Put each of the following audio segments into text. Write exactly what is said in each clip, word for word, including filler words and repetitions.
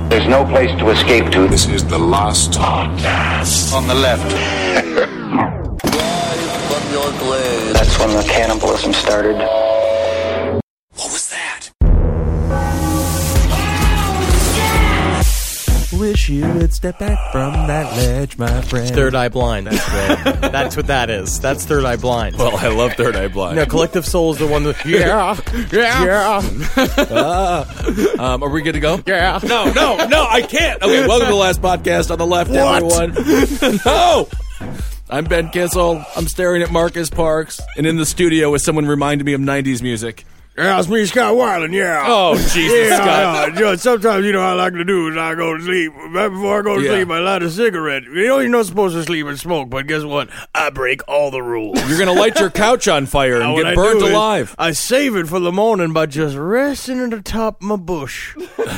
There's no place to escape to. This is the last podcast. On the left. That's when the cannibalism started. What was that? Wish you would step back from that ledge, my friend. Third Eye Blind. That's right. That's what that is. That's Third Eye Blind. Well, I love Third Eye Blind. No, Collective Soul is the one that... Yeah. Yeah. uh, um, are we good to go? Yeah. No, no, no, I can't. Okay, welcome to the last podcast on the left, What? everyone. No! I'm Ben Kissel. I'm staring at Marcus Parks. And in the studio is someone reminding me of nineties music. Yeah, it's me, Scott Weiland, yeah. Oh, Jesus, yeah, Scott. yeah. You know, sometimes, you know, I like to do is I go to sleep. Right before I go to Yeah. sleep, I light a cigarette. You know, you're not supposed to sleep and smoke, but guess what? I break all the rules. You're going to light your couch on fire and What get I burnt do is alive. I save it for the morning by just resting at the top of my bush.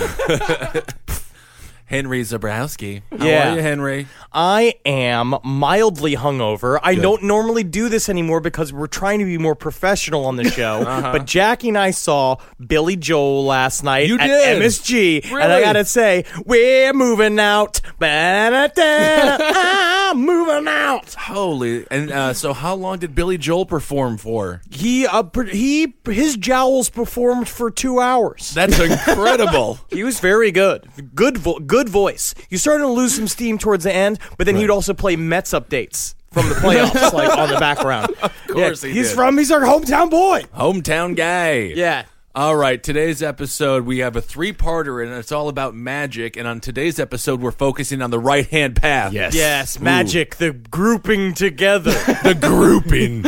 Henry Zabrowski. How Yeah. are you, Henry? I am mildly hungover. I Good. don't normally do this anymore because we're trying to be more professional on the show. But Jackie and I saw Billy Joel last night You at did? M S G. And I Really? gotta say, we're moving out. Ba-da-da, I'm moving out. Holy. And uh, so how long did Billy Joel perform for? He, uh, pr- he, his jowls performed for two hours. That's incredible. He was very good. Good, vo- good voice. You started to lose some steam towards the end, but then he'd also play Mets updates from the playoffs, like on the background. Of course he he's did. from. He's our hometown boy. Hometown guy. Yeah. All right, today's episode, we have a three-parter, and it's all about magic. And on today's episode, we're focusing on the right-hand path. Yes. Yes. Magic. The grouping together. The grouping.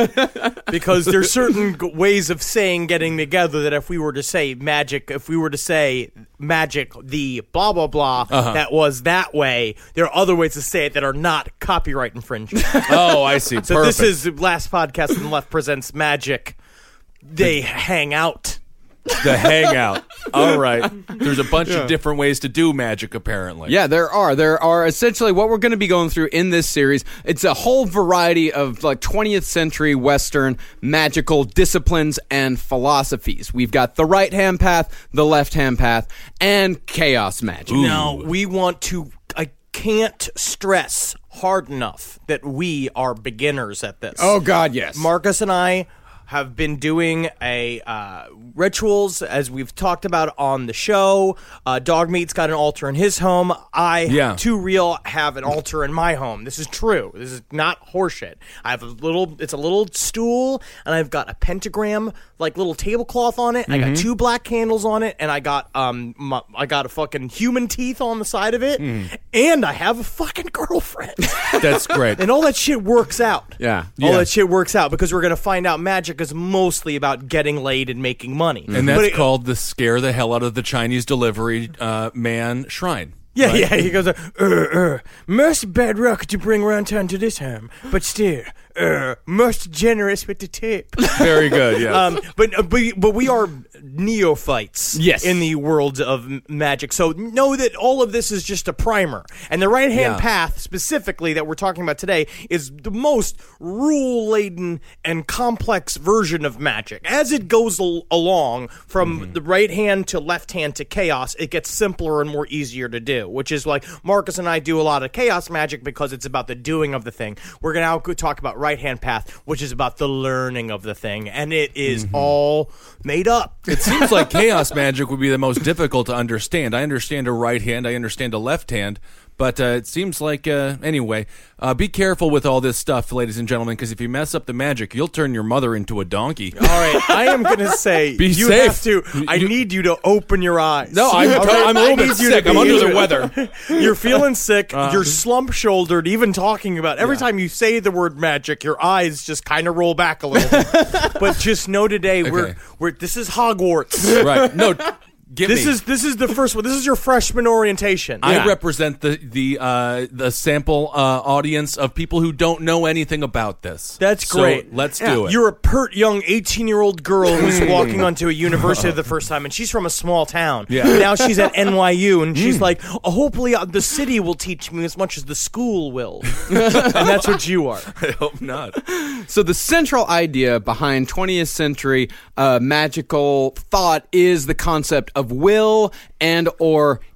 Because there's certain g- ways of saying getting together that if we were to say magic, if we were to say magic, the blah, blah, blah, Uh-huh. that was that way, there are other ways to say it that are not copyright infringement. Oh, I see. So Perfect. this is the last podcast on the left presents magic. They hang out. the hangout. All right. There's a bunch of different ways to do magic, apparently. Yeah, there are. There are essentially what we're going to be going through in this series. It's a whole variety of like twentieth century Western magical disciplines and philosophies. We've got the right-hand path, the left-hand path, and chaos magic. Now, we want to... I can't stress hard enough that we are beginners at this. Oh, God, yes. Marcus and I have been doing a uh, rituals, as we've talked about on the show. Uh, Dogmeat's got an altar in his home. I, Yeah. Too Real, have an altar in my home. This is true. This is not horseshit. I have a little, it's a little stool, and I've got a pentagram, like little tablecloth on it. I got two black candles on it, and I got um, my, I got a fucking human teeth on the side of it, and I have a fucking girlfriend. That's great. And all that shit works out. Yeah. All Yeah. that shit works out because we're going to find out magic is mostly about getting laid and making money. And that's But it- called the scare the hell out of the Chinese delivery uh, man shrine. Yeah, yeah. He goes, uh, uh, most bad luck to bring round town to this home, but still, uh, most generous with the tip. Very good, yes. Um, but, uh, but but we are neophytes, Yes. in the world of m- magic. So know that all of this is just a primer, and the right hand Yeah. path specifically that we're talking about today is the most rule laden and complex version of magic. As it goes al- along from Mm-hmm. the right hand to left hand to chaos, it gets simpler and more easier to do. Which is like Marcus and I do a lot of chaos magic because it's about the doing of the thing. We're gonna now go talk about right hand path, which is about the learning of the thing, and it is Mm-hmm. all made up. It seems like chaos magic would be the most difficult to understand. I understand a right hand, I understand a left hand, but uh, it seems like, uh, anyway, uh, be careful with all this stuff, ladies and gentlemen, because if you mess up the magic, you'll turn your mother into a donkey. All right, I am gonna say Be you safe. have to. I You- need you to open your eyes. No, I'm, All right? I'm a I little bit need you to sick. be I'm under into the it. weather. You're feeling sick. Uh-huh. You're slump shouldered. Even talking about every time you say the word magic, your eyes just kind of roll back a little bit. But just know today we're Okay. we're this is Hogwarts. Right. No, give This me. is this is the first one. This is your freshman orientation. I Yeah. represent the the uh, the sample uh, audience of people who don't know anything about this. That's So great. let's Yeah. do it. You're a pert young eighteen-year-old girl who's walking onto a university the first time, and she's from a small town. Yeah. Now she's at N Y U, and she's like, oh, hopefully uh, the city will teach me as much as the school will. And that's what you are. I hope not. So the central idea behind twentieth century uh, magical thought is the concept of will and or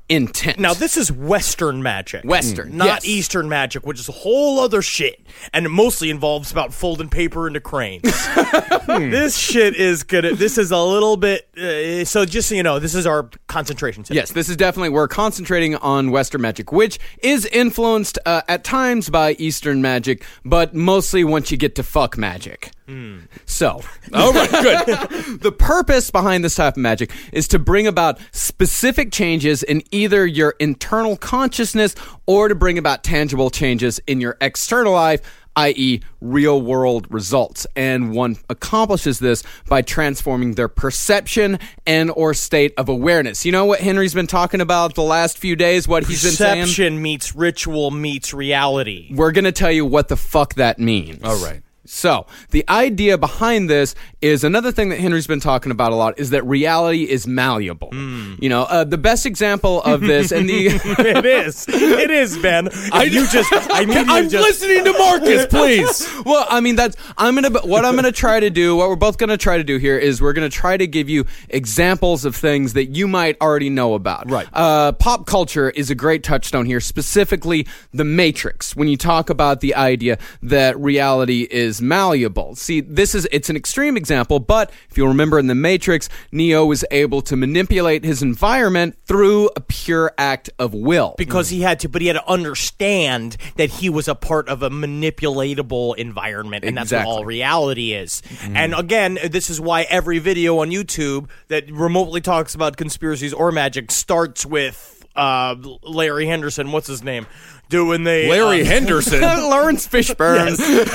intent. Now, this is Western magic. Western, Not yes. Eastern magic, which is a whole other shit. And it mostly involves about folding paper into cranes. This shit is good. This is a little bit... Uh, so just so you know, this is our concentration today. Yes, this is definitely, we're concentrating on Western magic, which is influenced uh, at times by Eastern magic, but mostly once you get to fuck magic. Mm. So, all right, good. The purpose behind this type of magic is to bring about specific changes in either your internal consciousness or to bring about tangible changes in your external life, that is real world results. And one accomplishes this by transforming their perception and or state of awareness. You know what Henry's been talking about the last few days, what he's been saying? Perception meets ritual meets reality. We're going to tell you what the fuck that means. All right. So, the idea behind this is another thing that Henry's been talking about a lot is that reality is malleable. Mm. You know, uh, the best example of this and the It is. It is, Ben. I, you just I mean I'm just, listening to Marcus, please. Well, I mean that's I'm going to what I'm going to try to do, what we're both going to try to do here is we're going to try to give you examples of things that you might already know about. Right. Uh, pop culture is a great touchstone here, specifically The Matrix. When you talk about the idea that reality is malleable. See, this is it's an extreme example, but if you remember in The Matrix, Neo was able to manipulate his environment through a pure act of will. because he had to, but he had to understand that he was a part of a manipulatable environment, and that's Exactly. what all reality is. And again, this is why every video on YouTube that remotely talks about conspiracies or magic starts with uh, Larry Henderson. What's his name? Doing the Larry uh, Henderson. Lawrence Fishburne.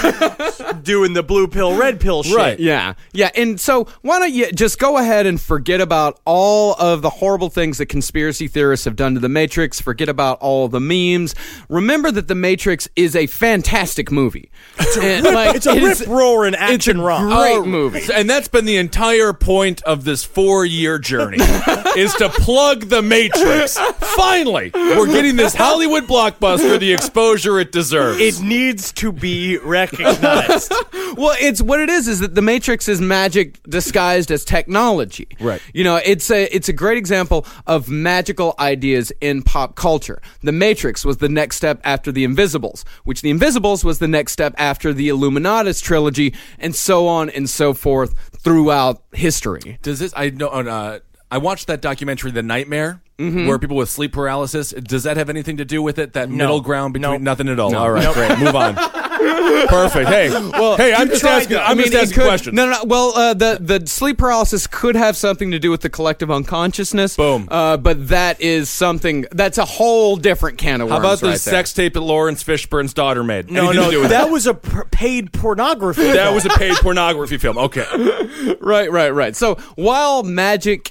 doing the blue pill, red pill shit. Right. Yeah, yeah, and so why don't you just go ahead and forget about all of the horrible things that conspiracy theorists have done to The Matrix, forget about all the memes. Remember that The Matrix is a fantastic movie. It's a, It's a rip-roaring action romp. great Oh, movie. And that's been the entire point of this four-year journey, is to plug The Matrix. Finally, we're getting this Hollywood blockbuster the exposure it deserves. It needs to be recognized. Well, it's what it is is that The Matrix is magic disguised as technology. Right. You know, it's a it's a great example of magical ideas in pop culture. The Matrix was the next step after The Invisibles, which The Invisibles was the next step after the Illuminatus trilogy, and so on and so forth throughout history. Does this? I know. Uh, I watched that documentary, The Nightmare, where people with sleep paralysis. Does that have anything to do with it? That middle ground between Nope. nothing at all. No. All right, Nope. great. Move on. Perfect. Hey, well, hey, I'm just Tried asking. to- I'm just it asking could- questions. No, no, no. Well, uh, the the sleep paralysis could have something to do with the collective unconsciousness. Boom. Uh, but that is something that's a whole different can of How worms. about the right there. sex tape that Lawrence Fishburne's daughter made? No, Anything to do no, with that was a p- paid pornography. That was a paid pornography film. Okay. Right, right, right. So while magic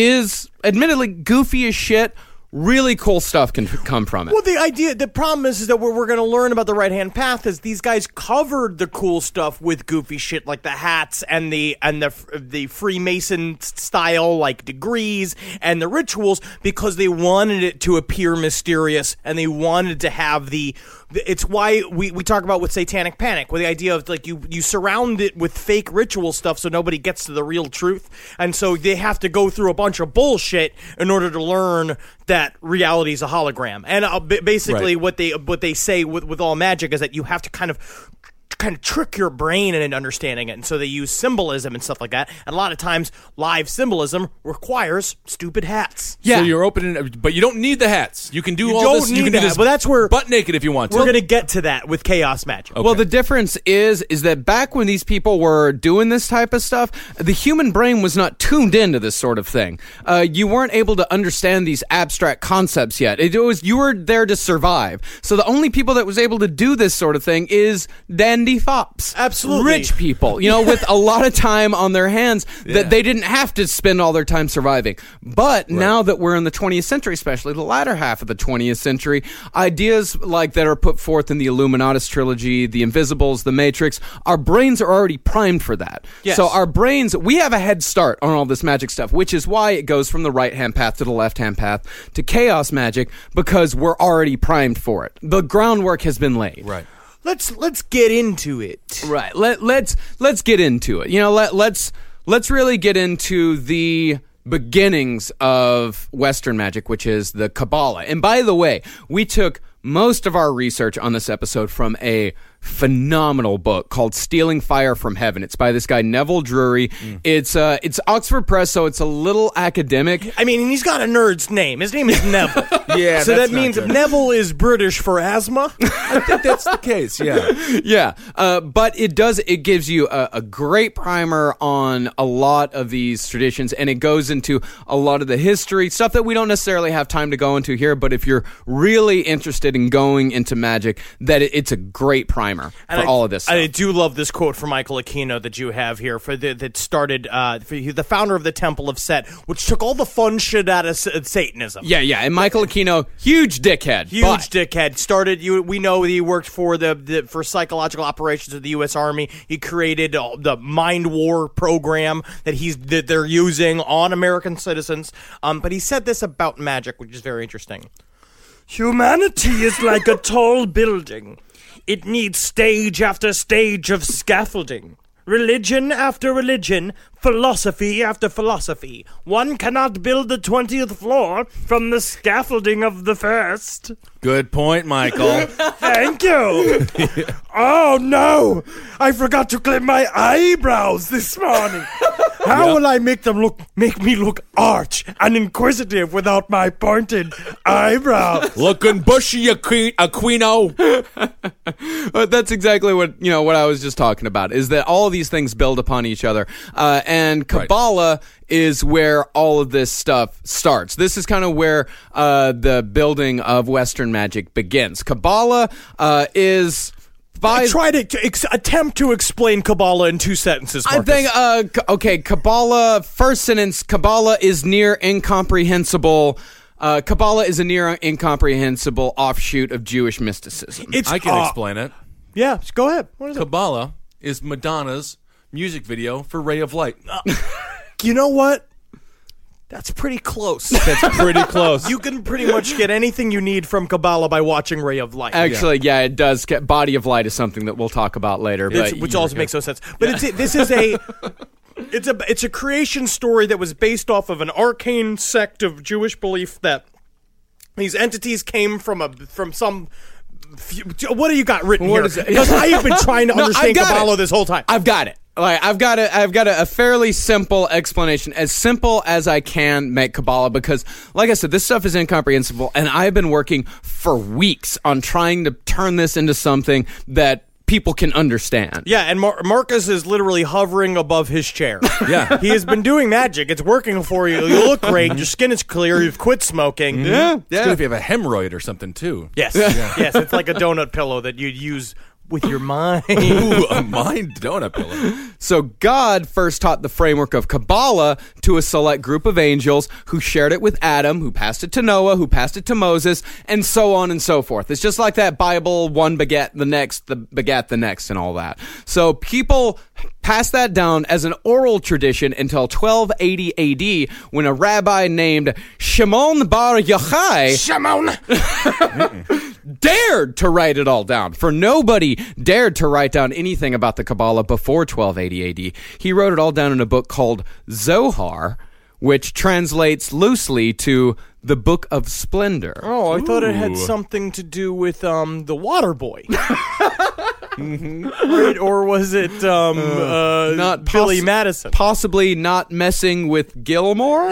is admittedly goofy as shit, really cool stuff can come from it. Well, the idea, the problem is, is that what we're going to learn about the right-hand path is these guys covered the cool stuff with goofy shit like the hats and the and the the Freemason style like degrees and the rituals because they wanted it to appear mysterious and they wanted to have the. It's why we, we talk about with Satanic Panic, with the idea of like you you surround it with fake ritual stuff so nobody gets to the real truth, and so they have to go through a bunch of bullshit in order to learn that reality is a hologram. And uh, b- basically, Right. what they what they say with with all magic is that you have to kind of. kind of trick your brain into understanding it, and so they use symbolism and stuff like that. And a lot of times, live symbolism requires stupid hats. Yeah. So you're opening, but you don't need the hats. You can do You all don't this. need you can that, do this but that's where- butt naked if you want to. We're gonna get to that with chaos magic. Well, the difference is is that back when these people were doing this type of stuff, the human brain was not tuned into this sort of thing. Uh, you weren't able to understand these abstract concepts yet. It was you were there to survive. So the only people that was able to do this sort of thing is dandy fops. Absolutely. Rich people, you know, with a lot of time on their hands that Yeah. they didn't have to spend all their time surviving. But now that we're in the twentieth century, especially the latter half of the twentieth century, ideas like that are put forth in the Illuminatus trilogy, the Invisibles, the Matrix, our brains are already primed for that. Yes. So our brains, we have a head start on all this magic stuff, which is why it goes from the right-hand path to the left-hand path to chaos magic, because we're already primed for it. The groundwork has been laid. right. Let's let's get into it. Right. Let let's let's get into it. You know, let let's let's really get into the beginnings of Western magic, which is the Kabbalah. And by the way, we took most of our research on this episode from a phenomenal book called Stealing Fire from Heaven. It's by this guy Neville Drury. Mm. It's uh, it's Oxford Press, so it's a little academic. I mean, he's got a nerd's name. His name is Neville. Yeah, so that's that not means good. Neville is British for asthma. I think that's the case. Yeah. Yeah, uh, but it does. It gives you a, a great primer on a lot of these traditions, and it goes into a lot of the history stuff that we don't necessarily have time to go into here. But if you're really interested in going into magic, that it, it's a great primer for And I, all of this stuff. I do love this quote from Michael Aquino that you have here for the, that started uh, for the founder of the Temple of Set, which took all the fun shit out of S- Satanism. yeah, yeah, and Michael Aquino, huge dickhead, Huge but dickhead. Started. You. We know he worked for the, the for psychological operations of the U S Army. He created uh, the Mind War program that he's that they're using on American citizens. Um, but he said this about magic, which is very interesting. Humanity is like a tall building. It needs stage after stage of scaffolding. Religion after religion, philosophy after philosophy. One cannot build the twentieth floor from the scaffolding of the first. Good point, Michael. Thank you. Oh, no. I forgot to clip my eyebrows this morning. How will I make them look, make me look arch and inquisitive without my pointed eyebrows? Looking bushy, Aqu- Aquino. But that's exactly what you know. What I was just talking about is that all of these things build upon each other, uh, and Kabbalah right. is where all of this stuff starts. This is kind of where uh, the building of Western magic begins. Kabbalah uh, is. By, Try to, to ex- attempt to explain Kabbalah in two sentences, Marcus. I think, uh, k- okay, Kabbalah, first sentence, Kabbalah is near incomprehensible. Uh, Kabbalah is a near incomprehensible offshoot of Jewish mysticism. It's, I can uh, explain it. Yeah, go ahead. What is it? Kabbalah is Madonna's music video for Ray of Light. Uh, you know what? That's pretty close. That's pretty close. You can pretty much get anything you need from Kabbalah by watching Ray of Light. Actually, yeah. yeah, it does. Get, Body of Light is something that we'll talk about later. It's, But which also makes no sense. But it's this is a it's a it's a creation story that was based off of an arcane sect of Jewish belief that these entities came from a from some. What do you got written What here? is it? Because I have been trying to No, understand I've got Kabbalah it. this whole time. I've got it. Like I've got a, I've got a, a fairly simple explanation, as simple as I can make Kabbalah, because, like I said, this stuff is incomprehensible, and I've been working for weeks on trying to turn this into something that people can understand. Yeah, and Mar- Marcus is literally hovering above his chair. Yeah. He has been doing magic. It's working for you. You look great. Your skin is clear. You've quit smoking. Yeah, It's yeah. good if you have a hemorrhoid or something, too. Yes. Yes, it's like a donut pillow that you'd use with your mind. Ooh, a mind donut pillow. So God first taught the framework of Kabbalah to a select group of angels who shared it with Adam, who passed it to Noah, who passed it to Moses, and so on and so forth. It's just like that Bible, one begat the next, the begat the next, and all that. So people passed that down as an oral tradition until twelve eighty A D, when a rabbi named Shimon Bar Yochai Shimon. dared to write it all down. For nobody dared to write down anything about the Kabbalah before twelve eighty A D. He wrote it all down in a book called Zohar, which translates loosely to the Book of Splendor. Oh, I thought it had Ooh. something to do with um the Water Boy. Right? Or was it um uh, Not Billy possi- Madison? Possibly not messing with Gilmore?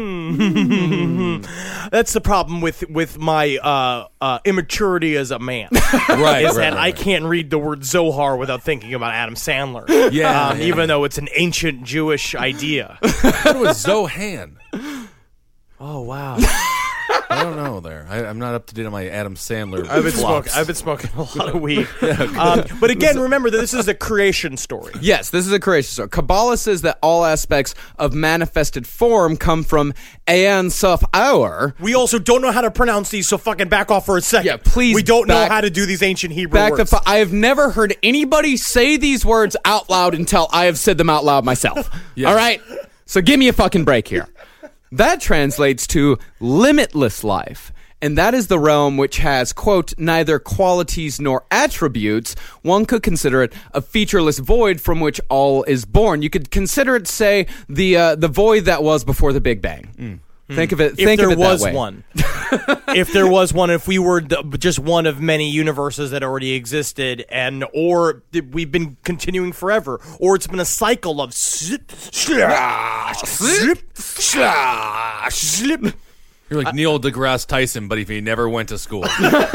That's the problem with with my uh, uh, immaturity as a man. Right, Is right, that right, I right. can't read the word Zohar without thinking about Adam Sandler. Yeah, um, yeah. even though it's an ancient Jewish idea. What was Zohan? Oh wow! I don't know there. I, I'm not up to date on my Adam Sandler I've been flops. smoking. I've been smoking a lot of weed. um, but again, remember that this is a creation story. Yes, this is a creation story. Kabbalah says that all aspects of manifested form come from Ein Sof Hour. We also don't know how to pronounce these, so fucking back off for a second. Yeah, please We don't back- know how to do these ancient Hebrew Back the words. fu- I have never heard anybody say these words out loud until I have said them out loud myself. Yes. All right? So give me a fucking break here. That translates to limitless life. and that is the realm which has, quote, neither qualities nor attributes. One could consider it a featureless void from which all is born. You could consider it, say, the uh, the void that was before the Big Bang. Mm. Think of it. If think there of it was that way. one, if there was one, if we were the, just one of many universes that already existed, and or we've been continuing forever, or it's been a cycle of slip, slash, slip, slash, slip. You're like Neil deGrasse Tyson, but if he never went to school.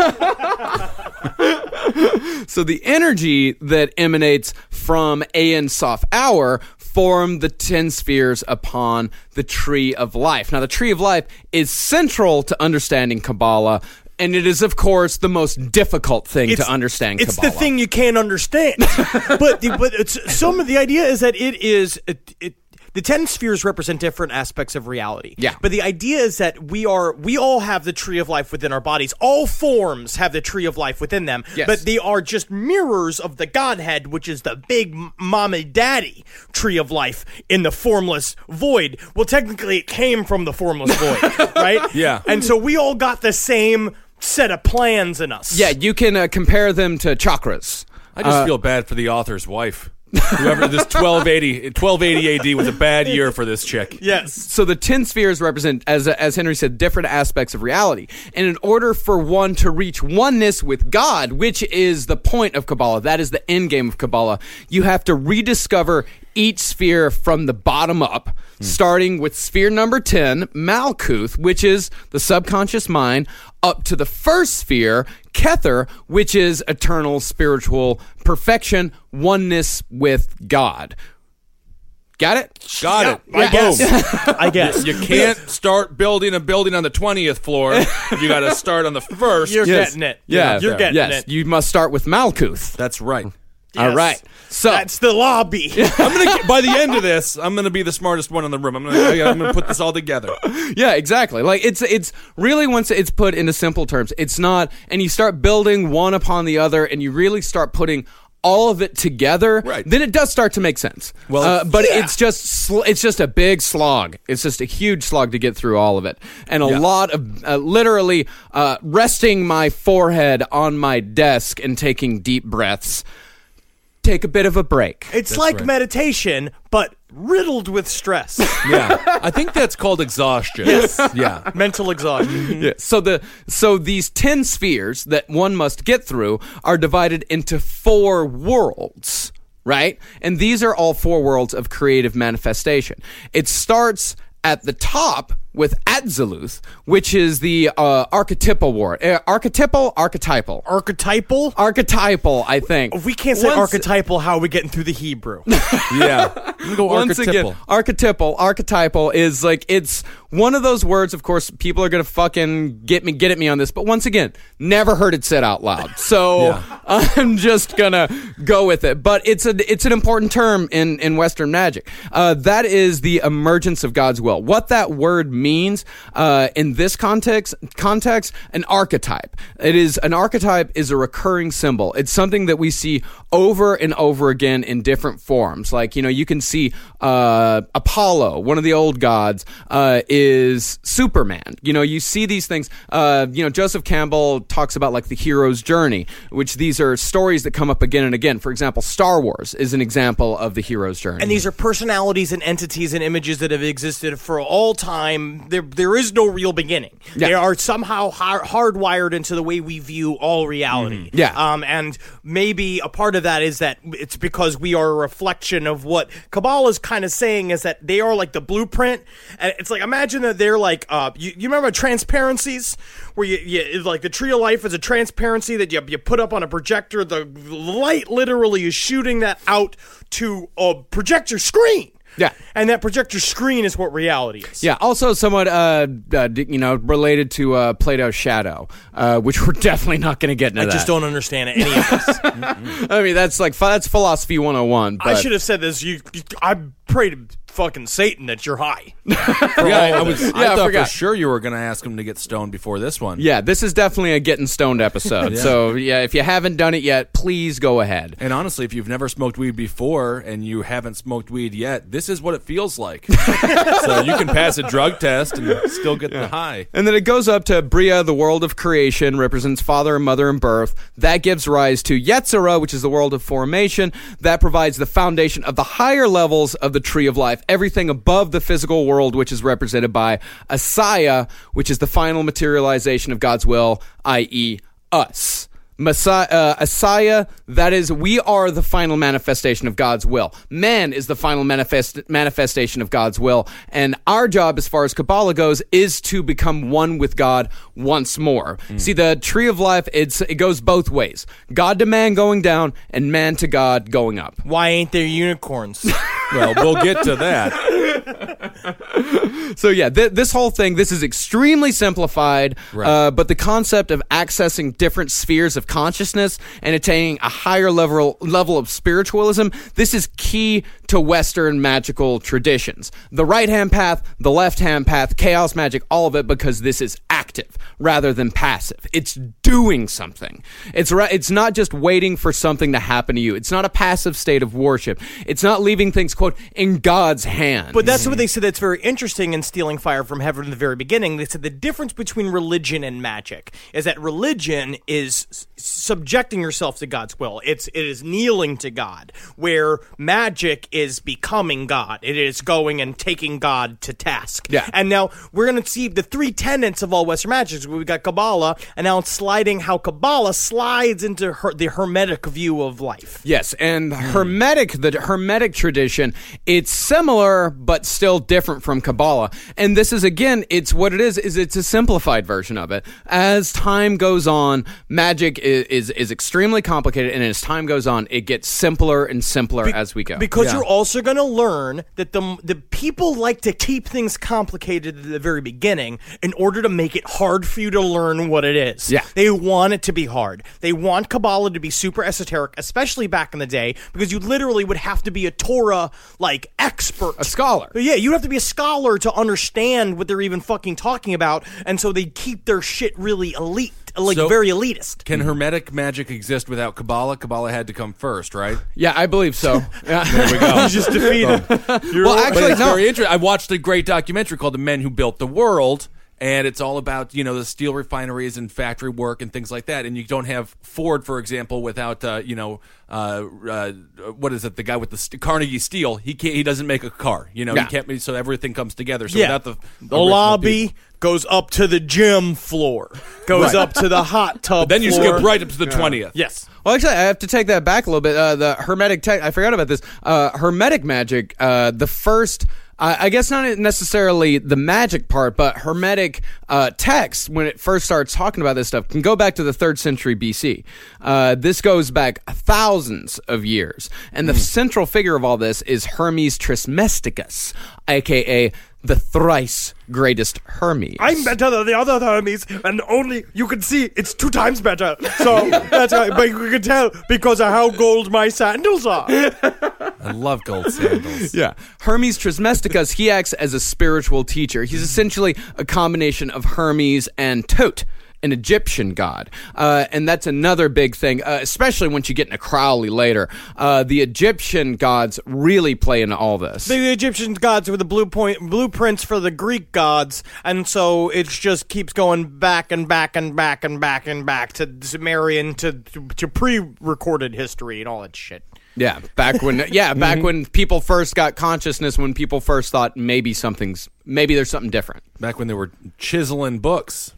So the energy that emanates from Ein Sof Hour form the ten spheres upon the Tree of Life. Now, the Tree of Life is central to understanding Kabbalah, and it is, of course, the most difficult thing It's- to understand It's Kabbalah. the thing you can't understand. but the, but it's, some of the idea is that it is it, it, the ten spheres represent different aspects of reality. Yeah. But the idea is that we are we all have the Tree of Life within our bodies. All forms have the Tree of Life within them. Yes. But they are just mirrors of the Godhead, which is the big mom and daddy Tree of Life in the formless void. Well, technically, it came from the formless void, right? Yeah. And so we all got the same set of plans in us. Yeah, you can uh, compare them to chakras. I just feel bad for the author's wife. Whoever this twelve eighty, twelve eighty A D was a bad year for this chick. Yes. So the ten spheres represent, as as Henry said, different aspects of reality. And in order for one to reach oneness with God, which is the point of Kabbalah, that is the end game of Kabbalah, you have to rediscover each sphere from the bottom up, hmm. starting with sphere number ten, Malkuth, which is the subconscious mind, up to the first sphere, Kether, which is eternal spiritual perfection, oneness with God. Got it? Got it. I guess. I guess. You can't start building a building on the twentieth floor. You got to start on the first. You're Yes. getting it. Yeah, You're getting yes. it. You must start with Malkuth. That's right. All Yes. right. So That's the lobby. I'm gonna get- by the end of this, I'm gonna be the smartest one in the room. I'm gonna I'm gonna put this all together. yeah, exactly. Like it's it's really once it's put into simple terms, it's not, and you start building one upon the other, and you really start putting all of it together. Right. Then it does start to make sense. Well, uh, but yeah. it's just sl- it's just a big slog. It's just a huge slog to get through all of it, and a Yeah. lot of uh, literally uh, resting my forehead on my desk and taking deep breaths. Take a bit of a break. It's like right. meditation, but riddled with stress. Yeah, I think that's called exhaustion. Yes. Yeah. Mental exhaustion. Yeah. So the so these ten spheres that one must get through are divided into four worlds, right? And these are all four worlds of creative manifestation. It starts at the top with Atziluth, which is the uh, archetypal word. Uh, archetypal, archetypal. Archetypal? Archetypal, I think. If we can't say Once- archetypal, how are we getting through the Hebrew? Yeah. I'm gonna go Once archetypal. again, archetypal, archetypal is like, it's one of those words, of course, people are going to fucking get me, get at me on this, but once again, never heard it said out loud. So Yeah. I'm just going to go with it. But it's a, it's an important term in, in Western magic. Uh, that is the emergence of God's will. What that word means, uh, in this context, context, an archetype. It is, an archetype is a recurring symbol. It's something that we see over and over again in different forms. Like, you know, you can see, uh, Apollo, one of the old gods, uh, is Superman. You know, you see these things, uh, you know, Joseph Campbell talks about like the hero's journey, which these are stories that come up again and again. For example, Star Wars is an example of the hero's journey. And these are personalities and entities and images that have existed for all time. There, there is no real beginning. Yeah. They are somehow har- hardwired into the way we view all reality. Yeah. Um, and maybe a part of that is that it's because we are a reflection of what Kabbalah is kind of saying is that they are like the blueprint. And it's like, imagine that they're like, uh, you, you remember transparencies where you, you, like the Tree of Life is a transparency that you, you put up on a projector. The light literally is shooting that out to a projector screen. Yeah. And that projector screen is what reality is. Yeah, also somewhat, uh, uh, d- you know, related to uh, Plato's shadow, uh, which we're definitely not going to get into I that. just don't understand any of this. I mean, that's like, that's philosophy one oh one. But I should have said this. You, you I prayed fucking Satan that you're high. Yeah, I, was, Yeah, I I thought forgot. for sure you were going to ask him to get stoned before this one. Yeah, this is definitely a getting stoned episode. Yeah. So, yeah, if you haven't done it yet, please go ahead. And honestly, if you've never smoked weed before and you haven't smoked weed yet, this is what it feels like. So you can pass a drug test and still get the high. And then it goes up to Bria, the world of creation, represents father and mother and birth. That gives rise to Yetzirah, which is the world of formation. That provides the foundation of the higher levels of the tree of life. Everything above the physical world, which is represented by Asaya, which is the final materialization of God's will, that is us. Messiah, uh, Asaya, that is, we are the final manifestation of God's will. Man is the final manifest, manifestation of God's will. And our job, as far as Kabbalah goes, is to become one with God once more. Mm. See, the tree of life, it's, it goes both ways. God to man going down and man to God going up. Why ain't there unicorns? Well, we'll get to that. So yeah, th- this whole thing, this is extremely simplified, Right. uh, but the concept of accessing different spheres of consciousness and attaining a higher level level of spiritualism, this is key to Western magical traditions. The right-hand path, the left-hand path, chaos magic, all of it, because this is active rather than passive. It's doing something. It's ra- it's not just waiting for something to happen to you. It's not a passive state of worship. It's not leaving things, quote, in God's hands. But that's what they said that's very interesting in Stealing Fire from Heaven in the very beginning. They said the difference between religion and magic is that religion is s- subjecting yourself to God's will. It's it is kneeling to God, where magic is becoming God. It is going and taking God to task. Yeah. And now we're going to see the three tenets of all Western magic. We've got Kabbalah, and now it's sliding how Kabbalah slides into her, the Hermetic view of life. Yes, and Hermetic, the Hermetic tradition, it's similar but still different from Kabbalah. And this is, again, it's what it is, is it's a simplified version of it. As time goes on, magic is, is, is extremely complicated, and as time goes on, it gets simpler and simpler Be- as we go. Because Yeah. you're also going to learn that the the people like to keep things complicated at the very beginning in order to make it hard for you to learn what it is. Yeah. They want it to be hard. They want Kabbalah to be super esoteric, especially back in the day, because you literally would have to be a Torah like expert. A scholar. Yeah, you'd have to be a scholar to understand what they're even fucking talking about, and so they keep their shit really elite, like So- very elitist. Can Hermetic magic exist without Kabbalah? Kabbalah had to come first, right? Yeah, I believe so. Yeah. There we go. You just defeated. Well, But actually, it's no. very interesting. I watched a great documentary called "The Men Who Built the World," and it's all about you know the steel refineries and factory work and things like that. And you don't have Ford, for example, without uh, you know uh, uh, what is it? The guy with the st- Carnegie Steel. He can't, he doesn't make a car. You know, Yeah. he can't. So everything comes together. So Yeah. without the The original lobby people- goes up to the gym floor, goes Right. up to the hot tub. then you floor. skip right up to the twentieth. Yes. Well, actually, I have to take that back a little bit. Uh, the Hermetic tech, I forgot about this. Uh, Hermetic magic, uh, the first, uh, I guess not necessarily the magic part, but Hermetic uh, text, when it first starts talking about this stuff, can go back to the third century B C. Uh, this goes back thousands of years. And the central figure of all this is Hermes Trismegistus, a k a the thrice greatest Hermes. I'm better than the other Hermes, and only you can see it's two times better. So that's right. But you can tell because of how gold my sandals are. I love gold sandals. Yeah. Hermes Trismegistus, he acts as a spiritual teacher. He's essentially a combination of Hermes and Tot, an Egyptian god. Uh, and that's another big thing, uh, especially once you get into Crowley later. Uh, the Egyptian gods really play into all this. The Egyptian gods were the blue point, blueprints for the Greek gods, and so it just keeps going back and back and back and back and back to Sumerian to to, to pre-recorded history and all that shit. Yeah, back when yeah, back when people first got consciousness, when people first thought maybe something's maybe there's something different. Back when they were chiseling books.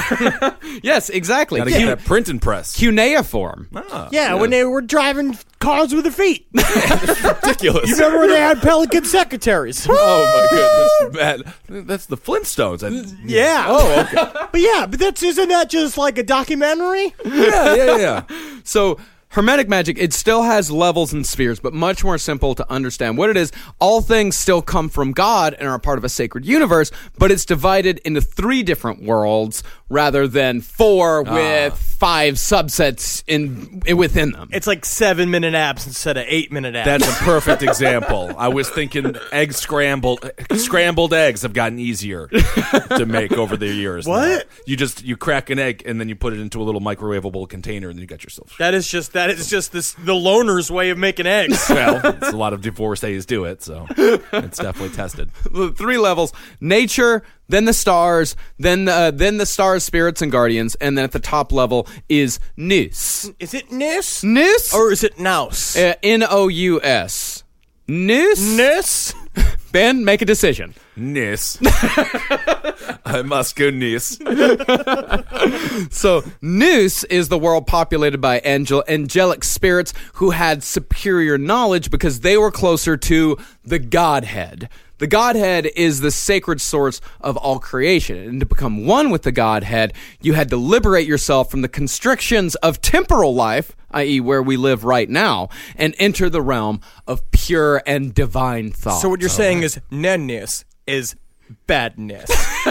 Yes, exactly. Got to get that printing press. Cuneiform. Yeah, when they were driving cars with their feet. Ridiculous. You remember when they had pelican secretaries? Oh my goodness, man. That's the Flintstones. I, Yeah. Oh, okay. But yeah, but that's isn't that just like a documentary? Yeah, yeah, yeah. So Hermetic magic, it still has levels and spheres, but much more simple to understand what it is. All things still come from God and are part of a sacred universe, but it's divided into three different worlds rather than four Ah. with five subsets in within them. It's like seven minute abs instead of eight minute abs. That's a perfect example. I was thinking egg scrambled scrambled eggs have gotten easier to make over the years. What? now. You just you crack an egg and then you put it into a little microwavable container and then you got yourself. that is just that is just this the loner's way of making eggs. Well, it's a lot of divorcees do it, so it's definitely tested. The three levels: nature, then the stars, then uh, then the stars, spirits, and guardians, and then at the top level is Nous. Is it Nis? Nous? Or is it Nous? Uh, N O U S. Nous? Nis? Ben, make a decision. Nis. I must go Nis. So, Nous is the world populated by angel angelic spirits who had superior knowledge because they were closer to the Godhead. The Godhead is the sacred source of all creation, and to become one with the Godhead, you had to liberate yourself from the constrictions of temporal life, that is where we live right now, and enter the realm of pure and divine thought. So what you're saying is Nennis is badness.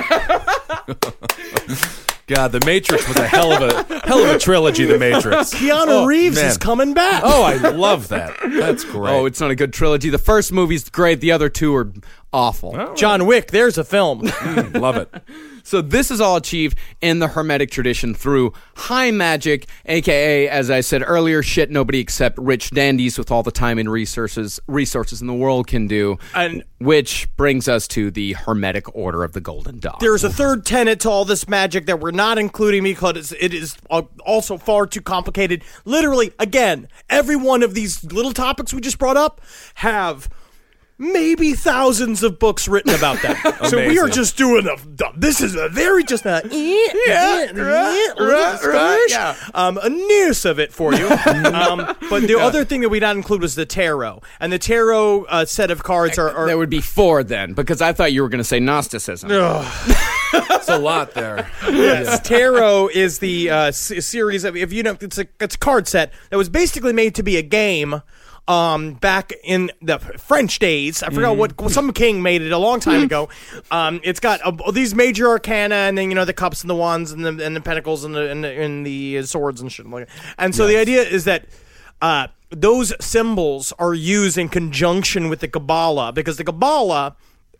God, The Matrix was a hell of a hell of a trilogy. The Matrix. Keanu Oh, Reeves man. is coming back. Oh, I love that. That's great. Oh, it's not a good trilogy. The first movie's great, the other two are awful. John Wick, there's a film. Mm, love it. So this is all achieved in the Hermetic tradition through high magic, aka, as I said earlier, shit nobody except rich dandies with all the time and resources resources in the world can do. And which brings us to the Hermetic Order of the Golden Dawn. there's a third tenet to all this magic that we're not including because it is also far too complicated. Literally, again, every one of these little topics we just brought up have maybe thousands of books written about them. So we are Amazing. just doing a. This is a very just a yeah, right, right, yeah. um a news of it for you. um, but the other thing that we not include was the tarot, and the tarot uh, set of cards are. are There would be four then, because I thought you were going to say Gnosticism. That's a lot there. Yes, tarot is the uh, s- series of, if you know, it's a it's a card set that was basically made to be a game. Um, back in the French days, I forgot what some king made it a long time ago. Um, it's got uh, these major arcana, and then you know the cups and the wands and the and the pentacles and the and the, and the swords and shit like that. And so the idea is that uh, those symbols are used in conjunction with the Kabbalah, because the Kabbalah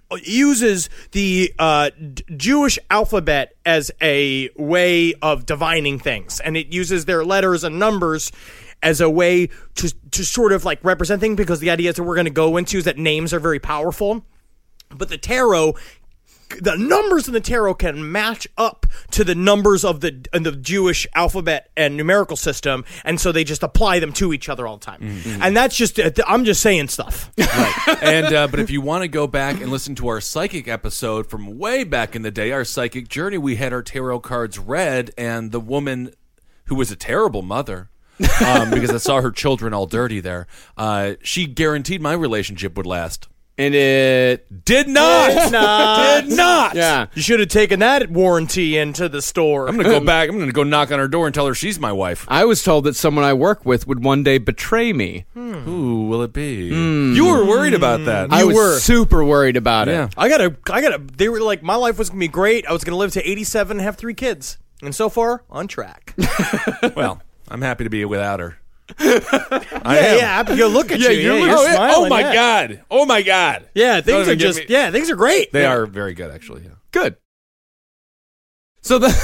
uses the uh, d- Jewish alphabet as a way of divining things, and it uses their letters and numbers as a way to to sort of like represent things, because the idea that we're going to go into is that names are very powerful. But the tarot, the numbers in the tarot can match up to the numbers of the in the Jewish alphabet and numerical system, and so they just apply them to each other all the time. Mm-hmm. And that's just I'm just saying stuff. Right. And uh, but if you want to go back and listen to our psychic episode from way back in the day, our psychic journey, we had our tarot cards read, and the woman who was a terrible mother. um, because I saw her children all dirty there. Uh, she guaranteed my relationship would last. And it Did not. Did not. Did not. Yeah. You should have taken that warranty into the store. I'm going to go back. I'm going to go knock on her door and tell her she's my wife. I was told that someone I work with would one day betray me. Who will it be? You were worried about that. I was were. super worried about Yeah. it. I gotta, I gotta. They were like, my life was gonna be great. I was gonna live to eighty-seven and have three kids, and so far on track. Well, I'm happy to be without her. I yeah, am. yeah. happy- You look at you. you're yeah, looking- you're oh, yeah. smiling, Oh my yeah. god! Oh my god! Yeah, Don't things even are get just. me- Yeah, things are great. They Yeah. are very good, actually. Yeah. Good. So the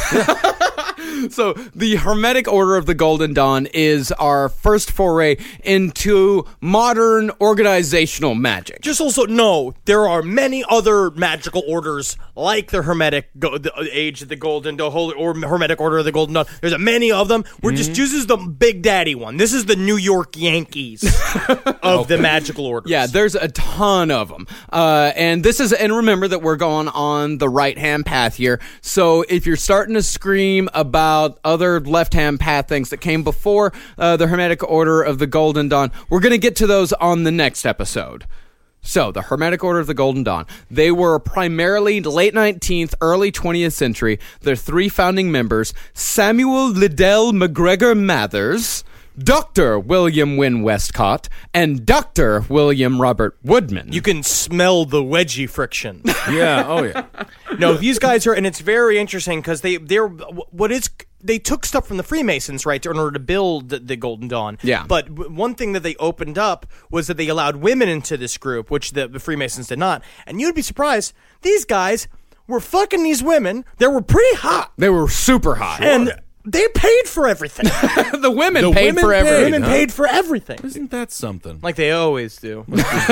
so the Hermetic Order of the Golden Dawn is our first foray into modern organizational magic. Just also know there are many other magical orders like the Hermetic go, the Age of the Golden, the Holy or Hermetic Order of the Golden Dawn. There's a many of them. We're just this is the Big Daddy one. This is the New York Yankees of the magical orders. Yeah, there's a ton of them. Uh, and this is, and remember that we're going on the right-hand path here. So if you're starting to scream about other left-hand path things that came before uh, the Hermetic Order of the Golden Dawn, we're going to get to those on the next episode. So, the Hermetic Order of the Golden Dawn. They were primarily late nineteenth, early twentieth century. Their three founding members, Samuel Liddell McGregor Mathers, Doctor William Wynne Westcott and Doctor William Robert Woodman. You can smell the wedgie friction. Yeah. Oh yeah. No, these guys are, and it's very interesting because they they're what is they took stuff from the Freemasons, right, in order to build the, the Golden Dawn. Yeah. But w- one thing that they opened up was that they allowed women into this group, which the, the Freemasons did not. And you'd be surprised, these guys were fucking these women that were pretty hot, They were super hot. and they paid for everything. the women The paid women for paid. everything. Women huh? paid for everything, Isn't that something? like they always do.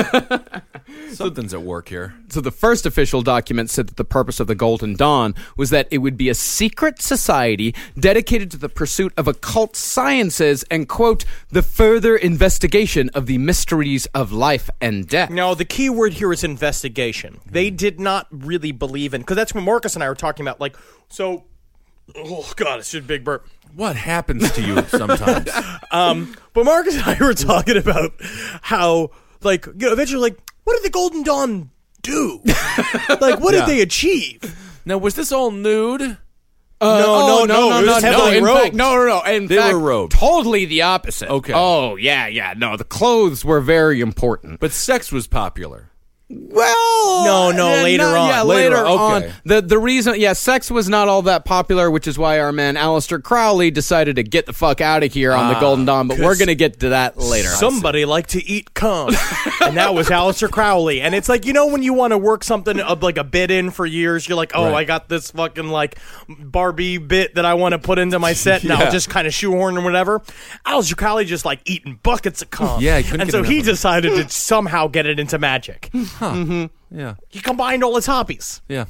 Something's at work here. So the first official document said that the purpose of the Golden Dawn was that it would be a secret society dedicated to the pursuit of occult sciences and, quote, the further investigation of the mysteries of life and death. No, the key word here is investigation. They did not really believe in, because that's what Marcus and I were talking about. Like, so, oh god, it's just a big burp. What happens to you sometimes? Um, but Marcus and I were talking about how, like, you know, eventually, like, what did the Golden Dawn do? Like, what Yeah. did they achieve? Now, was this all nude? Uh, No, oh, no, no, it was no, heavily in robed. fact, no, no, no. In They fact, were robed. Totally the opposite. Okay. Oh, yeah, yeah. No, the clothes were very important. But sex was popular. Well, No, no, uh, later no, on. Yeah, Later, later, on. okay. The the reason, yeah, sex was not all that popular, which is why our man Aleister Crowley decided to get the fuck out of here on the Golden Dawn. But we're gonna get to that later. Somebody liked to eat cum, and that was Aleister Crowley. And it's like, you know, when you want to work something uh, like a bit in for years, you're like, oh, Right. I got this fucking like Barbie bit that I want to put into my set, and Yeah. I'll just kind of shoehorn or whatever. Aleister Crowley just like eating buckets of cum. Yeah, he couldn't and get so enough he of it. decided to somehow get it into magic. Yeah. He combined all his hobbies. Yeah.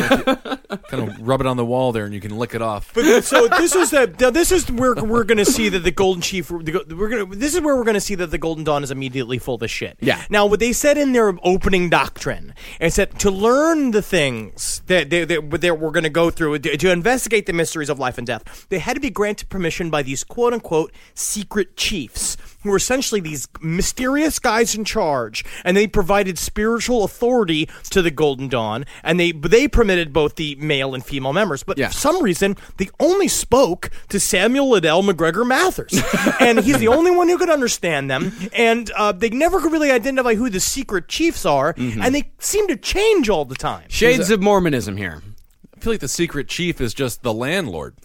Kind of rub it on the wall there, and you can lick it off. But so this is the now this is where we're going to see that the Golden Chief we're going to this is where we're going to see that the Golden Dawn is immediately full of shit. Yeah. Now what they said in their opening doctrine is that to learn the things that they, they, that we're going to go through to, to investigate the mysteries of life and death, they had to be granted permission by these quote unquote secret chiefs, who were essentially these mysterious guys in charge, and they provided spiritual authority to the Golden Dawn, and they they permitted both the male and female members. But Yeah. for some reason, they only spoke to Samuel Liddell McGregor Mathers, and he's the only one who could understand them. And uh, they never could really identify who the secret chiefs are, and they seem to change all the time. Shades of Mormonism here. I feel like the secret chief is just the landlord.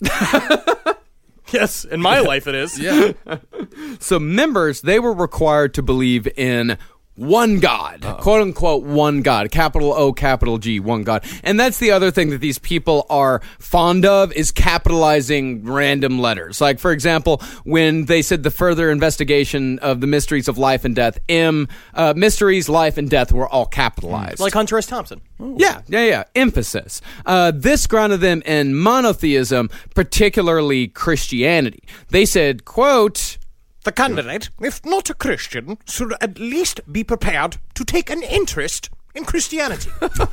Yes, in my life it is. Yeah. So members, they were required to believe in one God, quote unquote, one God, capital O, capital G, one God. And that's the other thing that these people are fond of is capitalizing random letters. Like, for example, when they said the further investigation of the mysteries of life and death, M, uh, mysteries, life, and death were all capitalized. Like Hunter S. Thompson. Yeah, yeah, yeah. Emphasis. Uh, this grounded them in monotheism, particularly Christianity. They said, quote, The candidate, if not a Christian, should at least be prepared to take an interest in Christianity.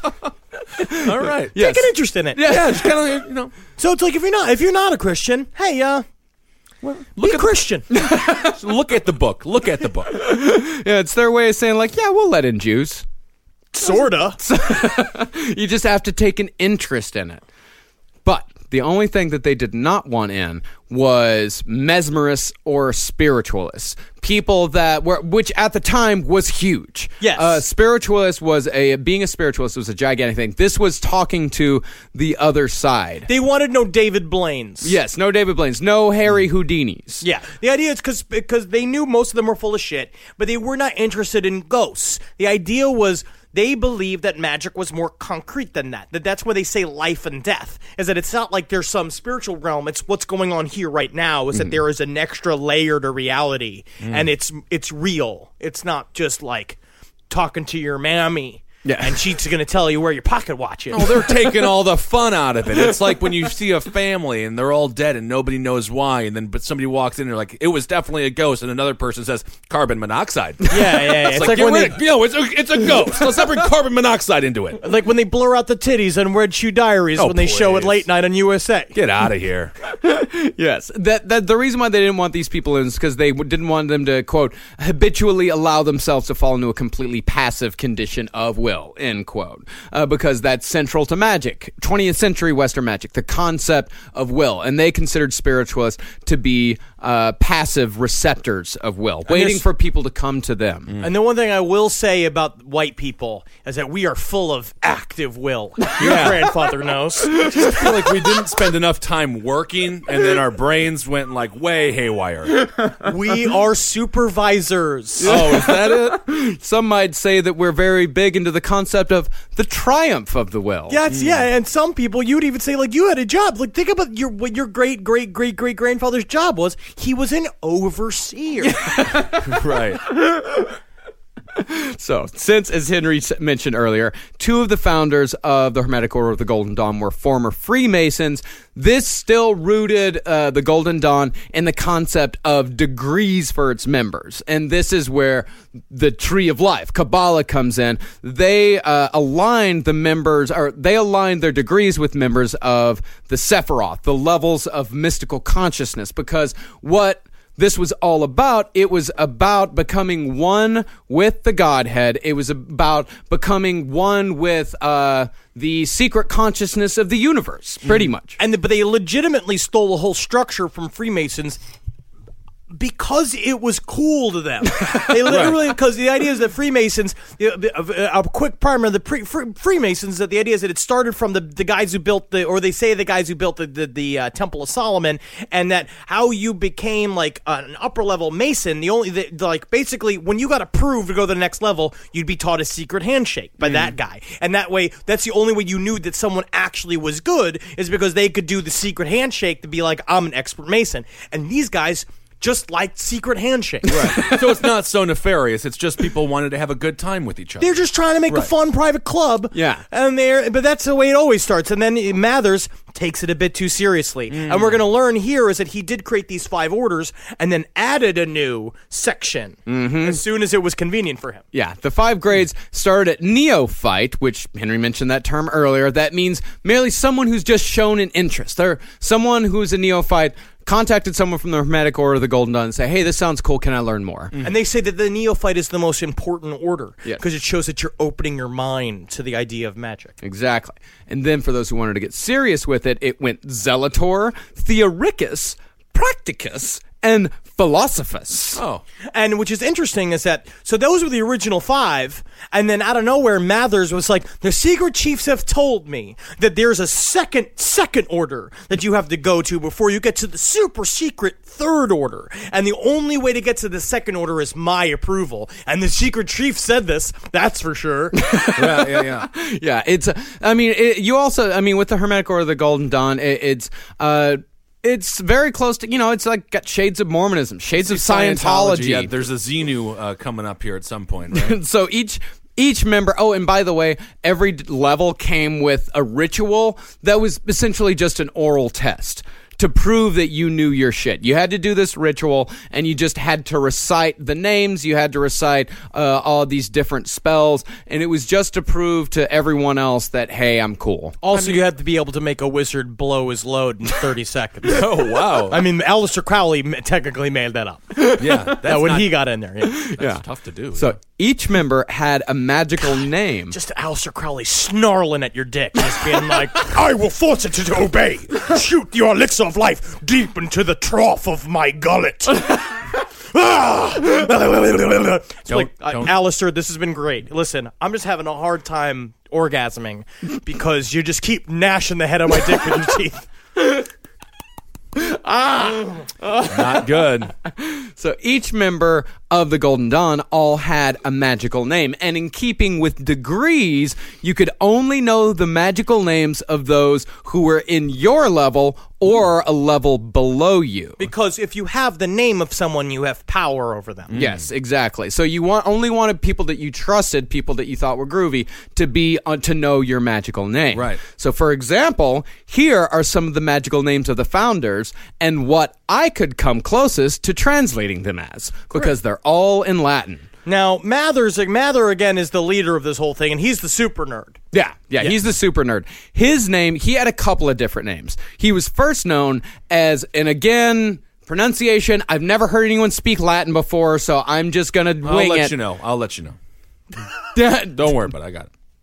All right. Yes. Take an interest in it. Yeah, it's kind of, you know, So it's like if you're not if you're not a Christian, hey, uh, look be at Christian. the, look at the book. Look at the book. yeah, it's their way of saying, like, yeah, we'll let in Jews. Sorta. You just have to take an interest in it. But the only thing that they did not want in was mesmerists or spiritualists. People that were, which at the time was huge. Yes. Uh, spiritualist was a, being a spiritualist was a gigantic thing. This was talking to the other side. They wanted no David Blaines. Yes, no David Blaines, no Harry Houdinis. Yeah, the idea is because because they knew most of them were full of shit, but they were not interested in ghosts. The idea was they believed that magic was more concrete than that. That that's where they say life and death, is that it's not like there's some spiritual realm. It's what's going on here right now. Is that there is an extra layer to reality, and it's it's real. It's not just like talking to your mammy. Yeah. And she's going to tell you where your pocket watch is. Oh, they're taking all the fun out of it. It's like when you see a family and they're all dead and nobody knows why, and then but somebody walks in and they're like, it was definitely a ghost, and another person says carbon monoxide. yeah, yeah, yeah. It's, It's, like, like, get when rid they of- you know, it's a, it's a ghost. Let's not bring carbon monoxide into it. like when they blur out the titties in Red Shoe Diaries Oh, when they show it please. late night on U S A. Get out of here. Yes, that that the reason why they didn't want these people in is because they didn't want them to, quote, habitually allow themselves to fall into a completely passive condition of will. will, end quote, uh, because that's central to magic, twentieth century Western magic, the concept of will. And they considered spiritualists to be uh, passive receptors of will, waiting this- for people to come to them. And the one thing I will say about white people is that we are full of active will. Your grandfather knows. I just feel like we didn't spend enough time working, and then our brains went like way haywire. We are supervisors. Oh, is that it? Some might say that we're very big into the concept of the triumph of the will. Yeah, it's, yeah, and some people you'd even say like you had a job. Like think about your what your great great great great grandfather's job was. He was an overseer. Right. So, since, as Henry s- mentioned earlier, two of the founders of the Hermetic Order of the Golden Dawn were former Freemasons, this still rooted uh, the Golden Dawn in the concept of degrees for its members. And this is where the Tree of Life, Kabbalah, comes in. They uh, aligned the members, or they aligned their degrees with members of the Sephiroth, the levels of mystical consciousness, because what this was all about, it was about becoming one with the Godhead. It was about becoming one with uh, the secret consciousness of the universe, pretty much. And the, but they legitimately stole the whole structure from Freemasons because it was cool to them. They literally, because the idea is that Freemasons, you know, a, a quick primer, the pre, Free, Freemasons, that the idea is that it started from the, the guys who built the, or they say the guys who built the, the, the uh, Temple of Solomon, and that how you became like an upper level Mason, the only, the, the, like basically when you got approved to go to the next level, you'd be taught a secret handshake by mm. that guy. And that way, that's the only way you knew that someone actually was good, is because they could do the secret handshake to be like, I'm an expert Mason. And these guys just like secret handshakes. Right. So it's not so nefarious. It's just people wanted to have a good time with each other. They're just trying to make Right. a fun private club. Yeah. And they're, but that's the way it always starts. And then Mathers takes it a bit too seriously. Mm. And we're going to learn here is that he did create these five orders and then added a new section mm-hmm. as soon as it was convenient for him. Yeah, the five grades started at neophyte, which Henry mentioned that term earlier. That means merely someone who's just shown an interest. They're someone who's a neophyte contacted someone from the Hermetic Order of the Golden Dawn and say, hey, this sounds cool, can I learn more? Mm-hmm. And they say that the neophyte is the most important order because Yeah. it shows that you're opening your mind to the idea of magic. Exactly. And then for those who wanted to get serious with it, it went Zelator, Theoricus, Practicus, and Philosophus. Oh. And which is interesting is that, so those were the original five, and then out of nowhere, Mathers was like, the secret chiefs have told me that there's a second, second order that you have to go to before you get to the super secret third order. And the only way to get to the second order is my approval. And the secret chief said this, that's for sure. Yeah, yeah, yeah. Yeah, it's, uh, I mean, it, you also, I mean, with the Hermetic Order of the Golden Dawn, it, it's, uh, It's very close to, you know, it's like got shades of Mormonism, shades of Scientology. Yeah, there's a Xenu uh, coming up here at some point, right? So each each member, oh, and by the way, every d- level came with a ritual that was essentially just an oral test to prove that you knew your shit. You had to do this ritual, and you just had to recite the names, you had to recite uh, all these different spells, and it was just to prove to everyone else that, hey, I'm cool. Also, you have to be able to make a wizard blow his load in thirty seconds. Oh, wow. I mean, Aleister Crowley m- technically made that up. yeah, that's That when not- he got in there. Yeah. that's Yeah. tough to do. So each member had a magical name. Just Aleister Crowley snarling at your dick, just being like, I will force it to obey. Shoot your elixir of life deep into the trough of my gullet. Ah! It's Don't- like, uh, don't- Alistair, this has been great. Listen, I'm just having a hard time orgasming because you just keep gnashing the head of my dick with your teeth. not good. So each member of the Golden Dawn all had a magical name. And in keeping with degrees, you could only know the magical names of those who were in your level or a level below you. Because if you have the name of someone, you have power over them. Yes, exactly. So you want only wanted people that you trusted, people that you thought were groovy, to be uh, to know your magical name. Right. So, for example, here are some of the magical names of the founders and what I could come closest to translating them as, because they're all in Latin. Now, Mathers, Mather again is the leader of this whole thing, and he's the super nerd. Yeah, yeah, he's the super nerd. His name, he had a couple of different names. He was first known as, and again, pronunciation, I've never heard anyone speak Latin before, so I'm just going to I'll wing let it. you know. I'll let you know. Yeah, Don't worry about it. I got it.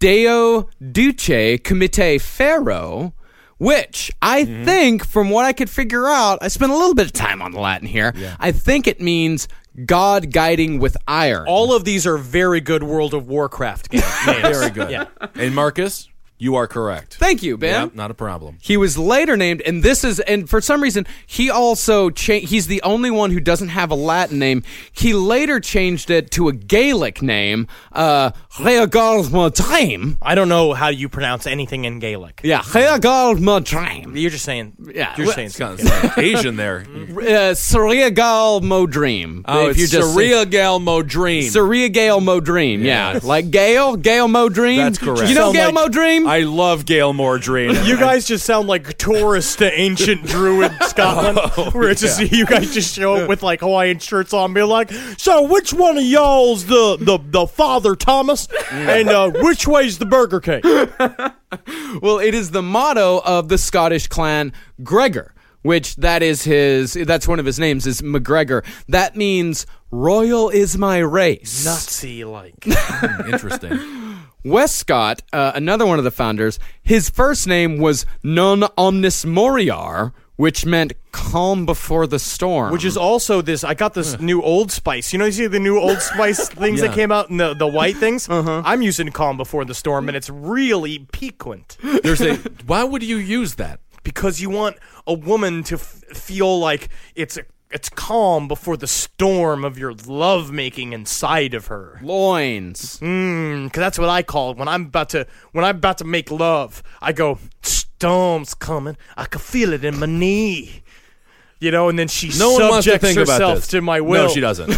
Deo Duce Comite Ferro, which I Mm-hmm. think, from what I could figure out, I spent a little bit of time on the Latin here. I think it means God guiding with iron. All of these are very good World of Warcraft games. Very good. Yeah. And Marcus, you are correct. Thank you, Ben. Yeah, not a problem. He was later named, and this is, and for some reason, he also changed. He's the only one who doesn't have a Latin name. He later changed it to a Gaelic name, uh, Rheagal Madrim. I don't know how you pronounce anything in Gaelic. Yeah, Rheagal Madrim. You're just saying. Yeah, You're well, saying. It's kind of like Asian there. Uh, Surreagal Modream. Oh, if it's you just Surreal Gal Modream. Surreagal Modream. Yeah, like Gail, Gail Modream. That's correct. You know Sound Gail like- Modream? I love Gail Mordreen. You guys just sound like tourists to ancient Druid Scotland, where it's just you guys just show up with like Hawaiian shirts on, be like, "So which one of y'all's the the, the Father Thomas, and uh, which way's the Burger King?" Well, it is the motto of the Scottish clan Gregor, which that is his, that's one of his names, is McGregor. That means royal is my race. Nutsy like. Interesting. Westcott, uh, another one of the founders, his first name was Non Omnis Moriar, which meant calm before the storm. Which is also this. I got this new Old Spice. You know, you see the new Old Spice things Yeah. that came out in the the white things. Uh-huh. I'm using Calm Before the Storm, and it's really piquant There's a. Why would you use that? because you want a woman to f- feel like it's a, it's calm before the storm of your love making inside of her. loins. Mm, cause that's what I call it when I'm about to when I'm about to make love. I go, storm's coming. I can feel it in my knee. You know, and then she No one wants to subjects think about herself this. to my will. No, she doesn't.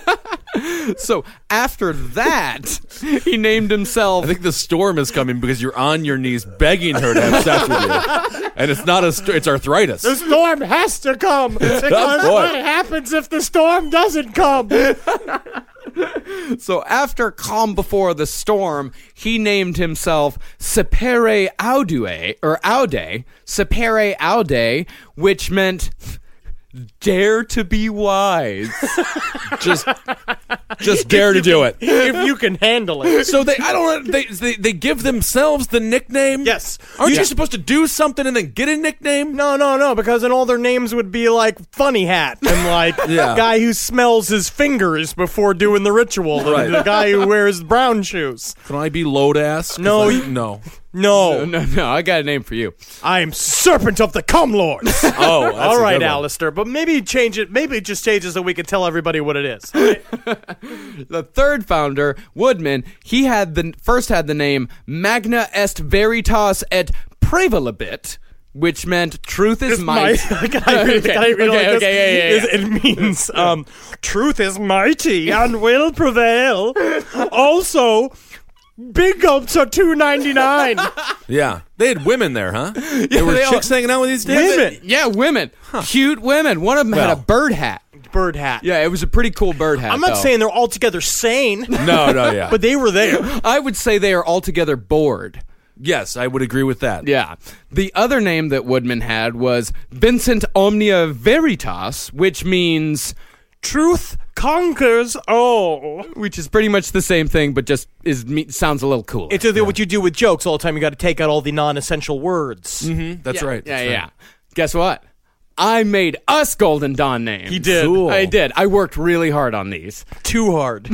So after that, he named himself. I think the storm is coming because you're on your knees begging her to have sex with you, and it's not a. St- it's arthritis. The storm has to come. Because boy. what happens if the storm doesn't come? So after Calm Before the Storm, he named himself Sepere Aude, or Aude, Sepere Aude, which meant dare to be wise. just, just dare to do it. If you can handle it. So they, I don't. They, they, they give themselves the nickname. Yes. Aren't Yeah. you supposed to do something and then get a nickname? No, no, no, because then all their names would be like Funny Hat and like Yeah. guy who smells his fingers before doing the ritual, and Right. the guy who wears brown shoes. Can I be load ass? 'Cause No, I- you- no. No, No, no, I got a name for you. I am Serpent of the Cum Lords. Oh, that's all a right, good one. Alistair, but maybe change it. Maybe it just changes so we can tell everybody what it is. All right? The third founder, Woodman, he had the first had the name Magna Est Veritas et Prevalebit, which meant truth is might. My, can I read, Okay, can I read it okay, like okay, yeah, this? yeah, It- It means um, truth is mighty and will prevail. Also, big ups are two ninety nine. Yeah, they had women there, huh? There were they all- chicks hanging out with these dudes. Women. Yeah, women. Cute women. One of them had Well. a bird hat. Bird hat. Yeah, it was a pretty cool bird hat. I'm not though. saying they're altogether sane, No, no, yeah. but they were there. I would say they are altogether bored. yes, I would agree with that. Yeah. The other name that Woodman had was Vincent Omnia Veritas, which means Truth conquers all. which is pretty much the same thing, but just is me, sounds a little cooler. It's yeah. what you do with jokes all the time. You got to take out all the non-essential words. Mm-hmm. That's yeah, right. Yeah, that's yeah. right. Guess what? I made us Golden Dawn names. He did. Cool. I did. I worked really hard on these. Too hard.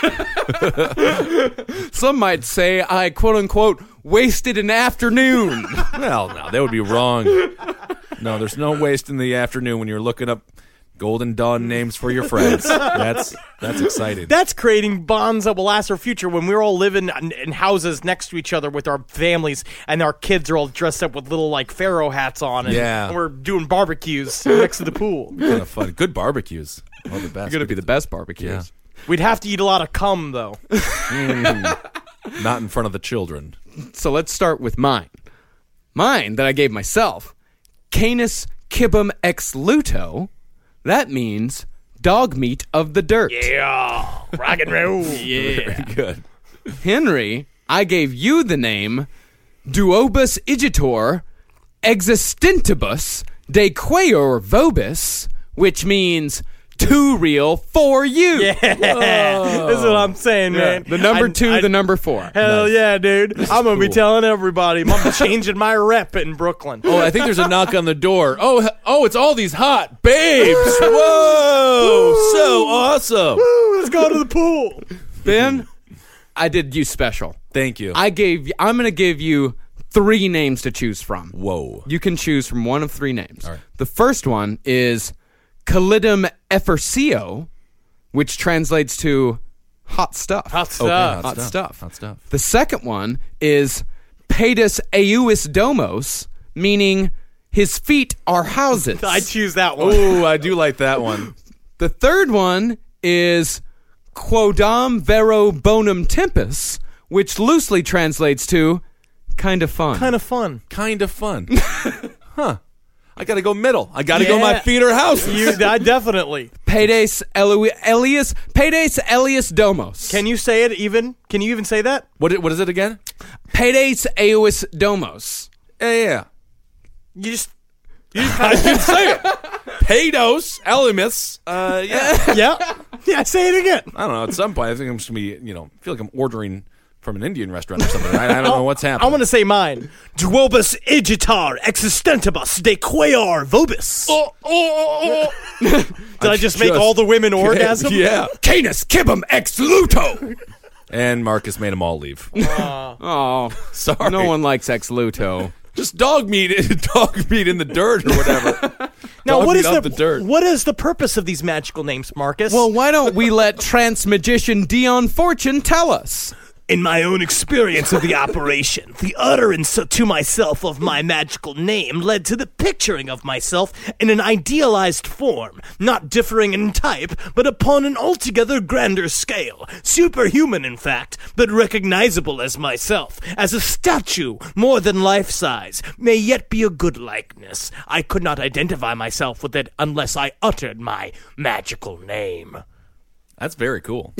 Some might say I quote unquote wasted an afternoon. Well, no, that would be wrong. No, there's no waste in the afternoon when you're looking up Golden Dawn names for your friends. That's that's exciting. That's creating bonds that will last our future when we're all living in, in houses next to each other with our families, and our kids are all dressed up with little like pharaoh hats on, and, Yeah. and we're doing barbecues next to the pool. kind of fun. Good barbecues. All the best. You're gonna be the best barbecues. Yeah. We'd have to eat a lot of cum though. Not in front of the children. So let's start with mine. Mine that I gave myself. Canis cibum ex luto. That means dog meat of the dirt. Yeah, rock and roll. Yeah. Good. Henry, I gave you the name Duobus igitor existentibus de quayor vobis, which means two real for you. Yeah, this is what I'm saying, man. The number I- two, I- the number four. Hell yeah, dude! I'm gonna be cool. telling everybody. I'm changing my rep in Brooklyn. Oh, I think there's a knock on the door. Oh, h- oh, it's all these hot babes. Whoa, so awesome. Woo, let's go to the pool. Ben, I did you special. Thank you. I gave. I'm going to give you three names to choose from. Whoa. You can choose from one of three names. All right. The first one is Calidum effersio, which translates to hot stuff. Hot stuff. Okay, Hot stuff. Hot stuff. The second one is Pedus euis domos, meaning his feet are houses. I choose that one. Ooh, I do like that one. The third one is Quodam vero bonum tempus, which loosely translates to kind of fun. Kind of fun. Kind of fun. Huh. I gotta go middle. I gotta go my Yeah. feet are houses. You, I definitely. Pedes elu- Elias Pedes Elias Domos. Can you say it even? Can you even say that? What, i- what is it again? Pedes Euis Domos. Yeah, yeah, yeah. You just. I can say it. Pedos, Elimus. Uh, yeah. Yeah. Yeah. Say it again. I don't know. At some point, I think I'm just gonna be, you know, I feel like I'm ordering from an Indian restaurant or something. I, I don't know what's happening. I'm gonna say mine. Duobus igitar existentibus de quear vobis. Oh, oh, oh, oh. Did I just make all the women orgasm? Yeah. Canis Kibum ex luto. And Marcus made them all leave. Oh, Sorry. no one likes ex luto. Just dog meat, dog meat in the dirt or whatever. Now, Dog what meat is off the, the dirt? what is the purpose of these magical names, Marcus? Well, why don't we let trance magician Dion Fortune tell us? In my own experience of the operation, the utterance to myself of my magical name led to the picturing of myself in an idealized form, not differing in type, but upon an altogether grander scale, superhuman in fact, but recognizable as myself, as a statue more than life-size, may yet be a good likeness. I could not identify myself with it unless I uttered my magical name. That's very cool.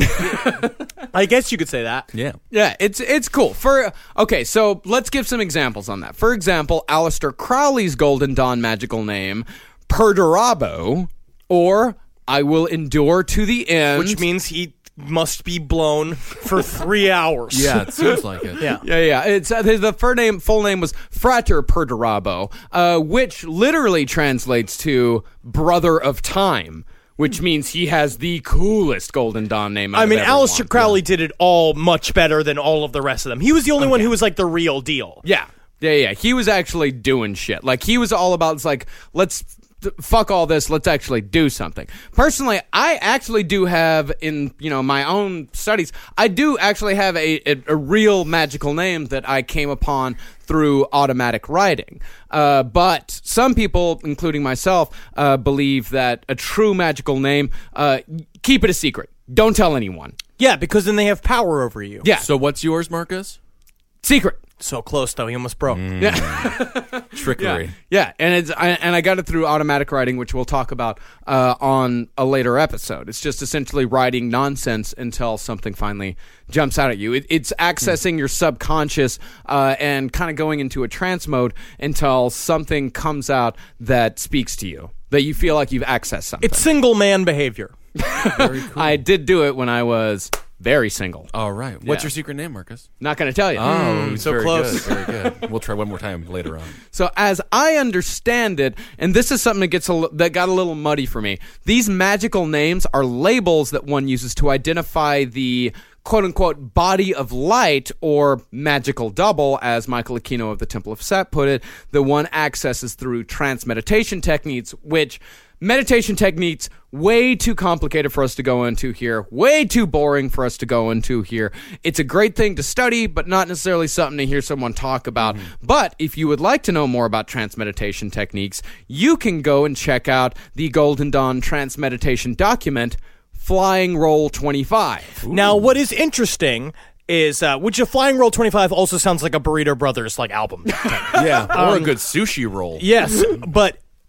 I guess you could say that. Yeah. Yeah, it's it's cool. For okay, so let's give some examples on that. For example, Aleister Crowley's Golden Dawn magical name, Perdurabo, or I will endure to the end. Which means he must be blown for three hours. Yeah, it seems like it. Yeah. Yeah, yeah. It's uh, the full name. Full name was Frater Perdurabo, uh, which literally translates to brother of time, which means he has the coolest Golden Dawn name. Out I mean, of everyone. Aleister Crowley did it all much better than all of the rest of them. He was the only one who was like the real deal. Yeah, yeah, yeah. He was actually doing shit. Like he was all about. It's like let's fuck all this. Let's actually do something. Personally, I actually do have in you know my own studies. I do actually have a a, a real magical name that I came upon through automatic writing. Uh, but some people, including myself, uh, believe that a true magical name, uh, keep it a secret. Don't tell anyone. Yeah, because then they have power over you. Yeah, So what's yours, Marcus? secret. So close, though. He almost broke. Yeah. Trickery. Yeah, and it's I, and I got it through automatic writing, which we'll talk about uh, on a later episode. It's just essentially writing nonsense until something finally jumps out at you. It, it's accessing your subconscious uh, and kind of going into a trance mode until something comes out that speaks to you, that you feel like you've accessed something. It's single man behavior. Very cool. I did do it when I was very single. All right. What's Yeah. your secret name, Marcus? Not going to tell you. Oh, so very close. Good, very good. We'll try one more time later on. So as I understand it, and this is something that gets a, li- that got a little muddy for me. These magical names are labels that one uses to identify the quote-unquote body of light or magical double, as Michael Aquino of the Temple of Set put it, that one accesses through trance meditation techniques, which meditation techniques way too complicated for us to go into here, way too boring for us to go into here. It's a great thing to study, but not necessarily something to hear someone talk about. Mm-hmm. But if you would like to know more about trance meditation techniques, you can go and check out the Golden Dawn trance meditation document, Flying Roll twenty-five. Now, what is interesting is, uh, which a Flying Roll twenty-five also sounds like a Burrito Brothers like album. Yeah, or a good sushi roll. Yes, but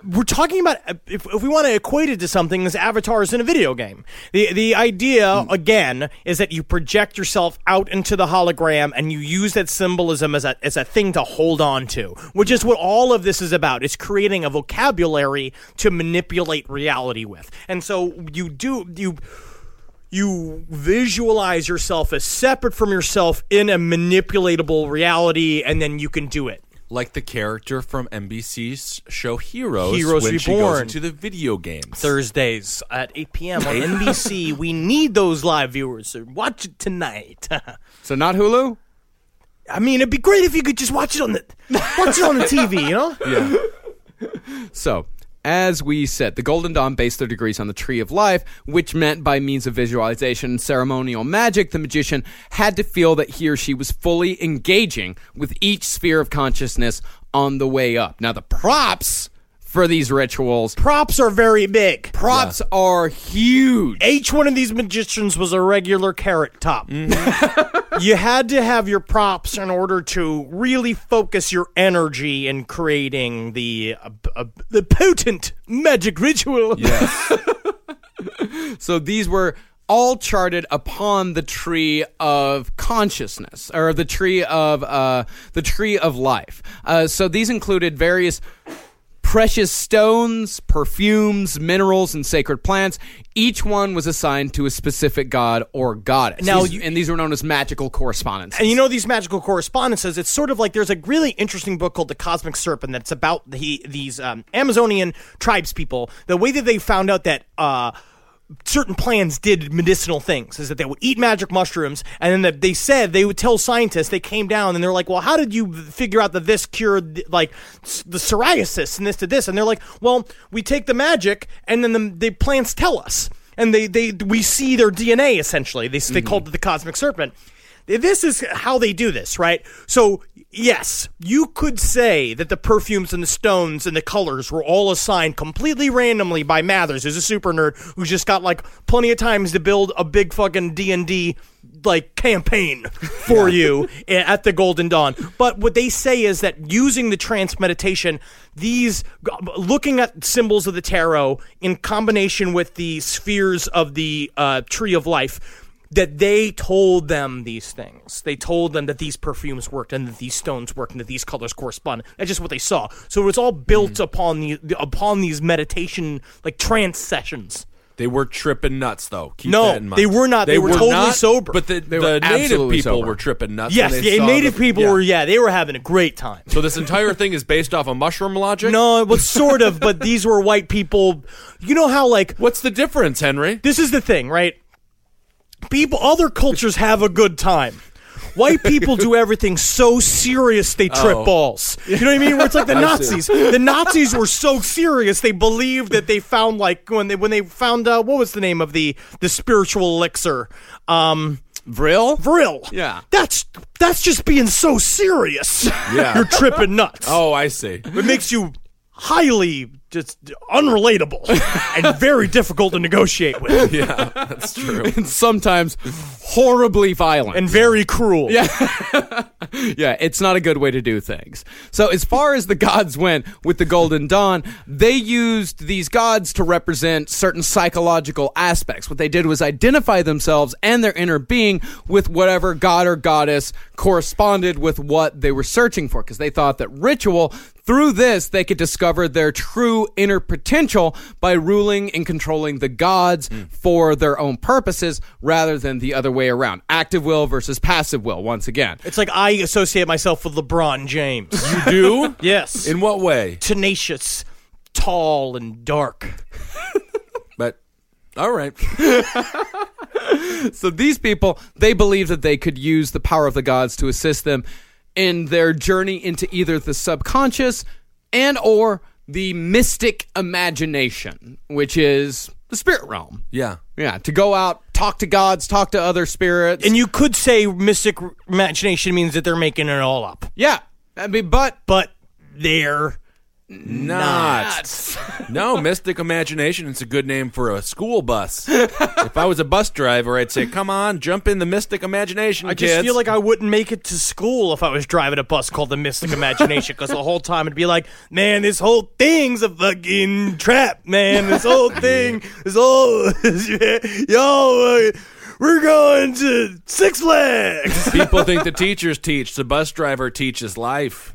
we're talking about if, if we want to equate it to something, this Avatar is in a video game. The the idea mm. again is that you project yourself out into the hologram and you use that symbolism as a as a thing to hold on to, which is what all of this is about. It's creating a vocabulary to manipulate reality with. And so you do you you visualize yourself as separate from yourself in a manipulatable reality, and then you can do it. Like the character from N B C's show Heroes, Heroes when Reborn. she goes into the video games. Thursdays at eight p.m. on N B C. We need those live viewers. So watch it tonight. So not Hulu? I mean, it'd be great if you could just watch it on the watch it on the T V, you know? Yeah. So, as we said, the Golden Dawn based their degrees on the Tree of Life, which meant by means of visualization and ceremonial magic, the magician had to feel that he or she was fully engaging with each sphere of consciousness on the way up. Now, the props for these rituals, Props are very big. props are huge. Each one of these magicians was a regular carrot top. You had to have your props in order to really focus your energy in creating the uh, uh, the potent magic ritual. Yes. So these were all charted upon the tree of consciousness, or the tree of uh, the tree of life. Uh, so these included various precious stones, perfumes, minerals, and sacred plants. Each one was assigned to a specific god or goddess. Now, These- you- and these were known as magical correspondences. And you know these magical correspondences, it's sort of like there's a really interesting book called The Cosmic Serpent that's about the, these um, Amazonian tribes people. The way that they found out that uh, certain plants did medicinal things is that they would eat magic mushrooms, and then the, they said they would tell scientists. They came down and they're like, well, how did you figure out that this cured like s- the psoriasis and this to this? And they're like, well, we take the magic and then the, the plants tell us, and they, they we see their D N A essentially. They, they called it the Cosmic Serpent. This is how they do this, right? So, yes, you could say that the perfumes and the stones and the colors were all assigned completely randomly by Mathers, who's a super nerd who's just got, like, plenty of times to build a big fucking D and D, like, campaign for you at the Golden Dawn. But what they say is that using the trance meditation, these, looking at symbols of the tarot in combination with the spheres of the uh, Tree of Life, that they told them these things. They told them that these perfumes worked and that these stones worked and that these colors correspond. That's just what they saw. So it was all built mm. upon the upon these meditation, like trance sessions. They were tripping nuts, though. Keep No, that in mind. they were not. They were totally not, sober. But the, They the were native absolutely people sober. were tripping nuts. Yes, when they the saw native the- people yeah. were, yeah, they were having a great time. So this entire thing is based off of mushroom logic? No, it was sort of, but these were white people. You know how, like, What's the difference, Henry? this is the thing, right? People, other cultures have a good time. White people do everything so serious they trip Oh. balls. You know what I mean? Where it's like the I see. Nazis. The Nazis were so serious they believed that they found like when they when they found uh, what was the name of the the spiritual elixir? Um, Vril? Vril. Yeah. That's that's just being so serious. Yeah. You're tripping nuts. Oh, I see. It makes you highly just unrelatable and very difficult to negotiate with. Yeah, that's true. And sometimes horribly violent. And very cruel. Yeah. Yeah, it's not a good way to do things. So as far as the gods went with the Golden Dawn, they used these gods to represent certain psychological aspects. What they did was identify themselves and their inner being with whatever god or goddess corresponded with what they were searching for, because they thought that ritual, through this, they could discover their true inner potential by ruling and controlling the gods mm. for their own purposes rather than the other way around. Active will versus passive will, once again. It's like I associate myself with LeBron James. You do? Yes. In what way? Tenacious, tall, and dark. But, all right. So these people, they believe that they could use the power of the gods to assist them in their journey into either the subconscious and or the mystic imagination, which is the spirit realm. Yeah. Yeah, to go out, talk to gods, talk to other spirits. And you could say mystic imagination means that they're making it all up. Yeah, I mean, but But they're Not. No, Mystic Imagination is a good name for a school bus. If I was a bus driver, I'd say, come on, jump in the Mystic Imagination, I kids. just feel like I wouldn't make it to school if I was driving a bus called the Mystic Imagination, because the whole time it'd be like, man, this whole thing's a fucking trap, man. This whole thing, this whole, yo, uh, we're going to Six Flags. People think the teachers teach. The bus driver teaches life.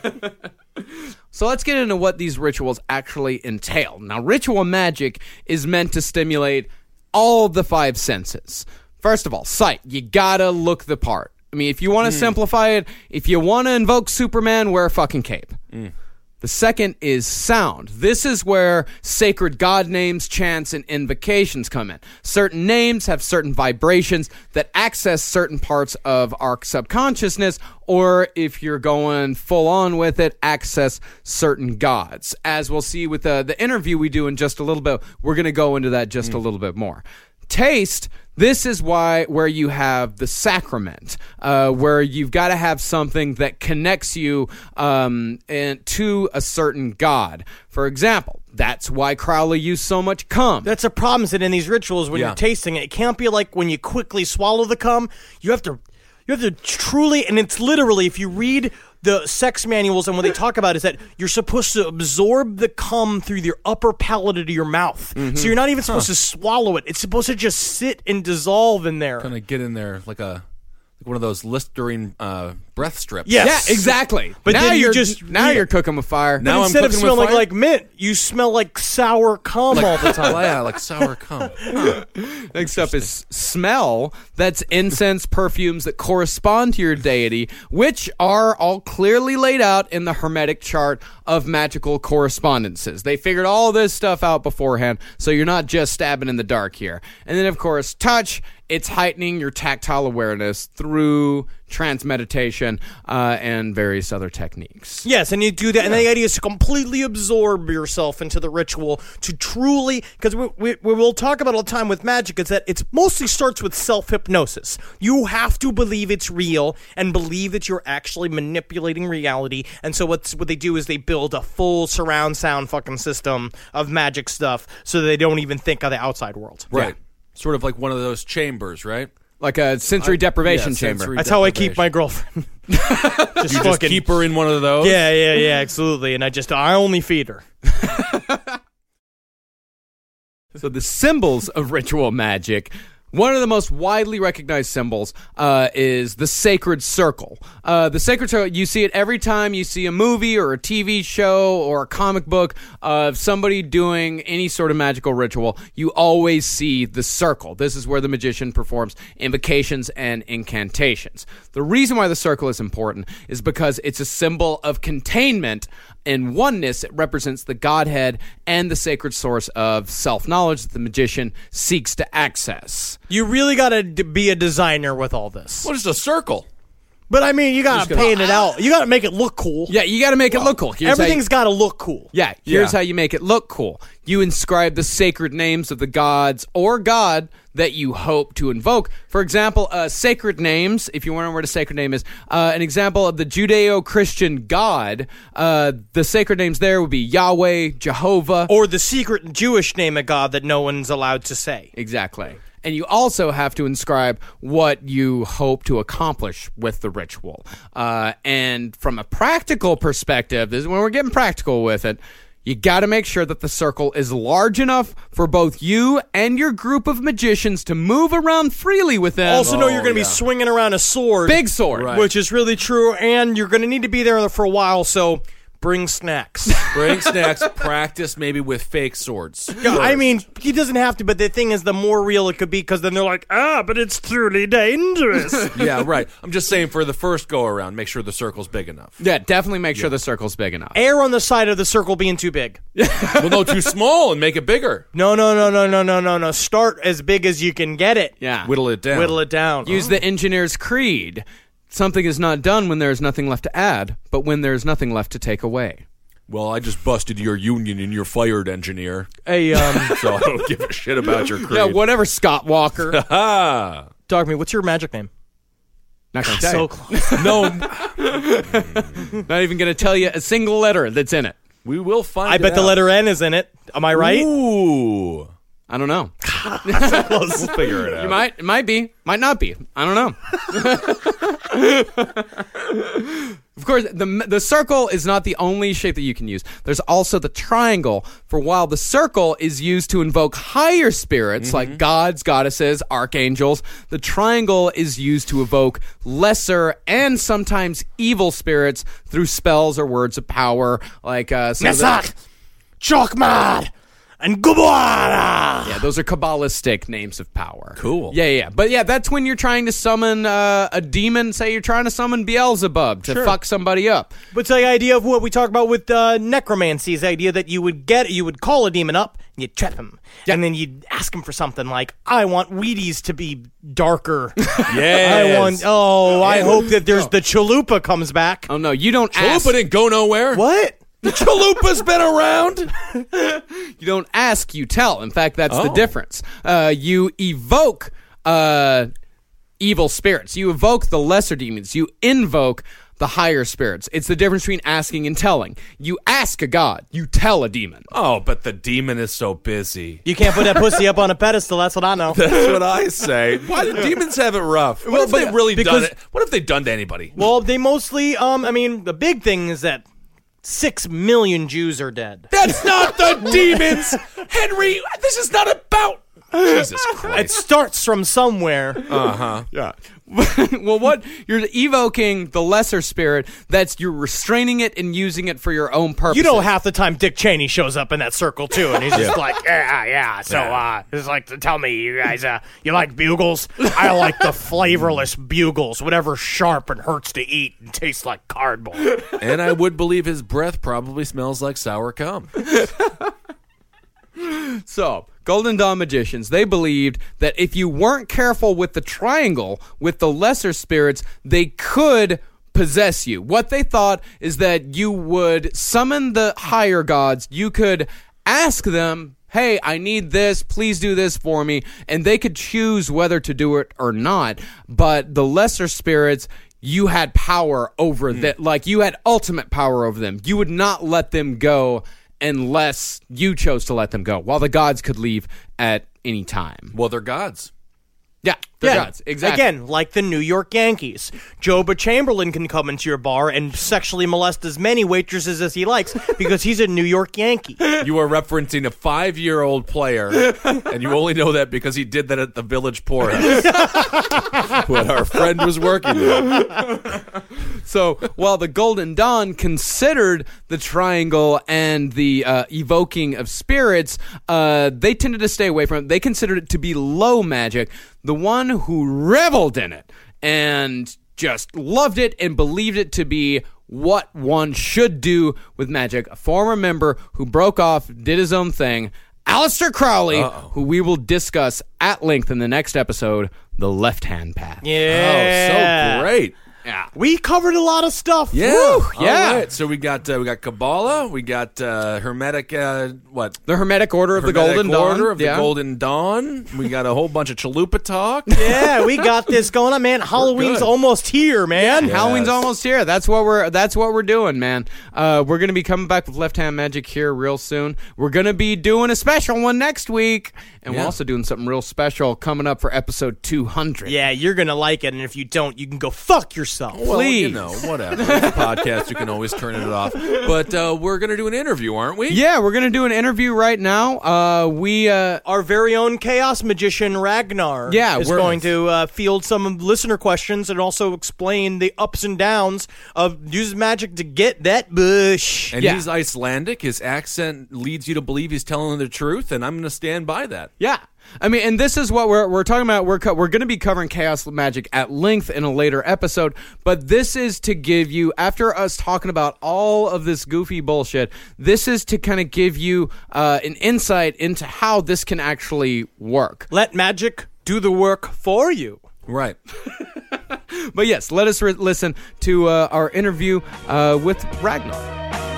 So let's get into what these rituals actually entail. Now, ritual magic is meant to stimulate all the five senses. First of all, sight. You gotta look the part. I mean, if you want to mm. simplify it, if you want to invoke Superman, wear a fucking cape. Mm. The second is sound. This is where sacred god names, chants, and invocations come in. Certain names have certain vibrations that access certain parts of our subconsciousness, or if you're going full on with it, access certain gods. As we'll see with the, the interview we do in just a little bit, we're going to go into that just mm. a little bit more. Taste, this is why where you have the sacrament, uh, where you've got to have something that connects you um, and to a certain god. For example, that's why Crowley used so much cum. That's a problem, is that in these rituals, when Yeah. you're tasting it, it can't be like when you quickly swallow the cum. You have to, you have to truly, and it's literally, if you read the sex manuals, and what they talk about is that you're supposed to absorb the cum through your upper palate of your mouth. Mm-hmm. So you're not even supposed huh. to swallow it. It's supposed to just sit and dissolve in there. Kind of get in there like a like one of those Listerine uh, breath strips. Yes. Yeah, exactly. But now then you you're just now you're cooking with fire. Now I'm instead of cooking with smelling fire? like mint, you smell like sour cum all the time. Oh, yeah, like sour cum. Huh. Next up is smell. That's incense, perfumes that correspond to your deity, which are all clearly laid out in the Hermetic chart of magical correspondences. They figured all this stuff out beforehand, so you're not just stabbing in the dark here. And then, of course, touch. It's heightening your tactile awareness through trance meditation uh, and various other techniques. Yes, and you do that, and the idea is to completely absorb yourself into the ritual, to truly, because we, we, we will talk about all the time with magic, is that it mostly starts with self-hypnosis. You have to believe it's real and believe that you're actually manipulating reality, and so what's, what they do is they build a full surround sound fucking system of magic stuff so they don't even think of the outside world. Right. Sort of like one of those chambers, right? Like a sensory deprivation yeah, chamber. sensory That's how I keep my girlfriend. just You just keep her in one of those? Yeah, yeah, yeah, absolutely. And I just, I only feed her. So the symbols of ritual magic, one of the most widely recognized symbols uh, is the sacred circle. Uh, the sacred circle, you see it every time you see a movie or a T V show or a comic book of somebody doing any sort of magical ritual. You always see the circle. This is where the magician performs invocations and incantations. The reason why the circle is important is because it's a symbol of containment and oneness. It represents the Godhead and the sacred source of self-knowledge that the magician seeks to access. You really got to d- be a designer with all this. What is a circle? But I mean, you got to gonna- paint it out. You got to make it look cool. Yeah, you got to make it look cool. Here's how you- Everything's got to look cool. Yeah, here's Yeah. how you make it look cool. You inscribe the sacred names of the gods or god that you hope to invoke. For example, uh, sacred names, if you want to know what a sacred name is, uh, an example of the Judeo-Christian God, uh, the sacred names there would be Yahweh, Jehovah. Or the secret Jewish name of God that no one's allowed to say. Exactly. And you also have to inscribe what you hope to accomplish with the ritual. Uh, and from a practical perspective, this is when we're getting practical with it, you got to make sure that the circle is large enough for both you and your group of magicians to move around freely within. Also know you're going to yeah. be swinging around a sword. Big sword. Right. Which is really true, and you're going to need to be there for a while, so bring snacks. Bring snacks, practice maybe with fake swords. Yeah, I mean, he doesn't have to, but the thing is, the more real it could be, because then they're like, ah, but it's truly dangerous. Yeah, right. I'm just saying for the first go around, make sure the circle's big enough. Yeah, definitely make sure the circle's big enough. Err on the side of the circle being too big. Well, no, too small and make it bigger. No, no, no, no, no, no, no, no. Start as big as you can get it. Yeah. Whittle it down. Whittle it down. Use the engineer's creed. Something is not done when there is nothing left to add, but when there is nothing left to take away. Well, I just busted your union and you're fired, engineer. Hey, um, So I don't give a shit about your creed. Yeah, whatever, Scott Walker. Ah. Dog me, what's your magic name? Not gonna tell So you. close. No. Not even going to tell you a single letter that's in it. We will find I it bet the out. letter N is in it. Am I right? Ooh. I don't know. We'll figure it out. You might, it might be, might not be. I don't know. Of course, the the circle is not the only shape that you can use. There's also the triangle. For while the circle is used to invoke higher spirits Mm-hmm. like gods, goddesses, archangels, the triangle is used to evoke lesser and sometimes evil spirits through spells or words of power, like uh, some of the- Mesach, Chokmad, and Gubara. Yeah, those are Kabbalistic names of power. Cool. Yeah, yeah. But yeah, that's when you're trying to summon uh, a demon. Say you're trying to summon Beelzebub to Sure. fuck somebody up. But the idea of what we talk about with uh, necromancy is the idea that you would get, you would call a demon up, and you'd trap him, and then you'd ask him for something like, "I want Wheaties to be darker. Yes. I want. Oh, I hope that there's the chalupa comes back. Oh, no, you don't ask. Chalupa didn't go nowhere. What? The chalupa's been around. You don't ask, you tell. In fact, that's the Oh. difference. Uh, you evoke uh, evil spirits. You evoke the lesser demons. You invoke the higher spirits. It's the difference between asking and telling. You ask a god. You tell a demon. Oh, but the demon is so busy. You can't put that pussy up on a pedestal. That's what I know. That's what I say. Why do demons have it rough? What Well, if they but- really because- done it? What if they done to anybody? Well, they mostly. Um, I mean, the big thing is that six million Jews are dead. That's not the demons, Henry. This is not about. Jesus It Christ. starts from somewhere. Yeah. Well, what you're evoking the lesser spirit. That's you're restraining it and using it for your own purpose. You know, half the time Dick Cheney shows up in that circle too, and he's just like, yeah, yeah. So, uh, it's like, tell me, you guys, uh, you like bugles? I like the flavorless bugles, whatever sharp and hurts to eat and tastes like cardboard. And I would believe his breath probably smells like sour cum. So, Golden Dawn magicians, they believed that if you weren't careful with the triangle, with the lesser spirits, they could possess you. What they thought is that you would summon the higher gods, you could ask them, hey, I need this, please do this for me, and they could choose whether to do it or not. But the lesser spirits, you had power over them, like you had ultimate power over them. You would not let them go unless you chose to let them go, while the gods could leave at any time. Well, they're gods. Yeah, they're gods. Exactly. Again, like the New York Yankees. Joba Chamberlain can come into your bar and sexually molest as many waitresses as he likes because he's a New York Yankee. You are referencing a five-year-old player, and you only know that because he did that at the Village Poorhouse when our friend was working there. So while the Golden Dawn considered the triangle and the uh, evoking of spirits, uh, they tended to stay away from it. They considered it to be low magic. The one who reveled in it and just loved it and believed it to be what one should do with magic, a former member who broke off, did his own thing, Aleister Crowley, Uh-oh. who we will discuss at length in the next episode, The Left Hand Path. Yeah. Oh, so great. Yeah. We covered a lot of stuff. Yeah, Woo, yeah. All right. So we got uh, we got Kabbalah, we got uh, Hermetic, uh, what? The Hermetic Order of the Hermetic Golden Order Dawn. of yeah. the Golden Dawn. We got a whole bunch of chalupa talk. Yeah, we got this going on, man. Halloween's good. almost here, man. Yeah. Halloween's Yes. almost here. That's what we're that's what we're doing, man. Uh, we're gonna be coming back with Left Hand Magic here real soon. We're gonna be doing a special one next week, and we're Yeah. also doing something real special coming up for episode two hundred. Yeah, you're gonna like it, and if you don't, you can go fuck yourself. Well, you Please. know, whatever. It's a podcast, you can always turn it off. But uh, we're going to do an interview, aren't we? Yeah, we're gonna do an interview right now. Uh, we uh, Our very own chaos magician Ragnar Yeah, is we're- going to uh, field some listener questions and also explain the ups and downs of using magic to get that bush. And Yeah. he's Icelandic. His accent leads you to believe he's telling the truth, and I'm going to stand by that. Yeah. I mean, and this is what we're we're talking about. We're co- we're going to be covering chaos magic at length in a later episode, but this is to give you, after us talking about all of this goofy bullshit, this is to kind of give you uh, an insight into how this can actually work. Let magic do the work for you. Right. But yes, let us re- listen to uh, our interview uh, with Ragnar.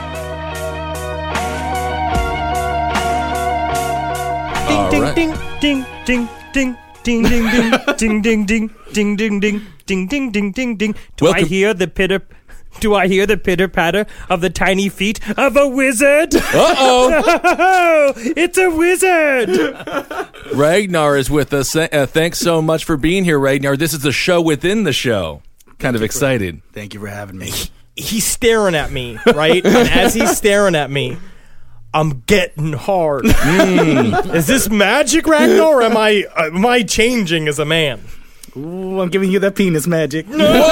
Ding, All ding, right. ding, ding, ding, ding, ding, ding, ding, ding, ding, ding, ding, ding, ding, ding, ding, ding, ding, ding. Do I Welcome- hear the pitter, Do I hear the pitter-patter of the tiny feet of a wizard? Uh-oh. It's a wizard! Ragnar is with us. Uh, thanks so much for being here, Ragnar. This is a show within the show. Kind of excited. Thank you for having me. He's staring at me, right? And as he's staring at me, I'm getting hard. Mm. Is this magic, Ragnar, or am I, uh, am I changing as a man? Ooh, I'm giving you that penis magic.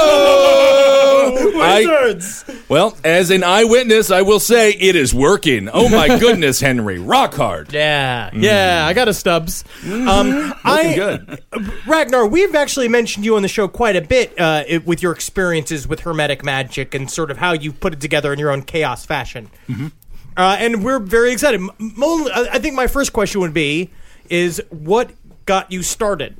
Wizards! I, well, as an eyewitness, I will say it is working. Oh my goodness, Henry. Rock hard. Yeah, yeah, I got a Stubbs. Um, I, good. Ragnar, we've actually mentioned you on the show quite a bit uh, it, with your experiences with Hermetic magic and sort of how you put it together in your own chaos fashion. Mm-hmm. Uh, and we're very excited. M- mo- I think my first question would be, is what got you started?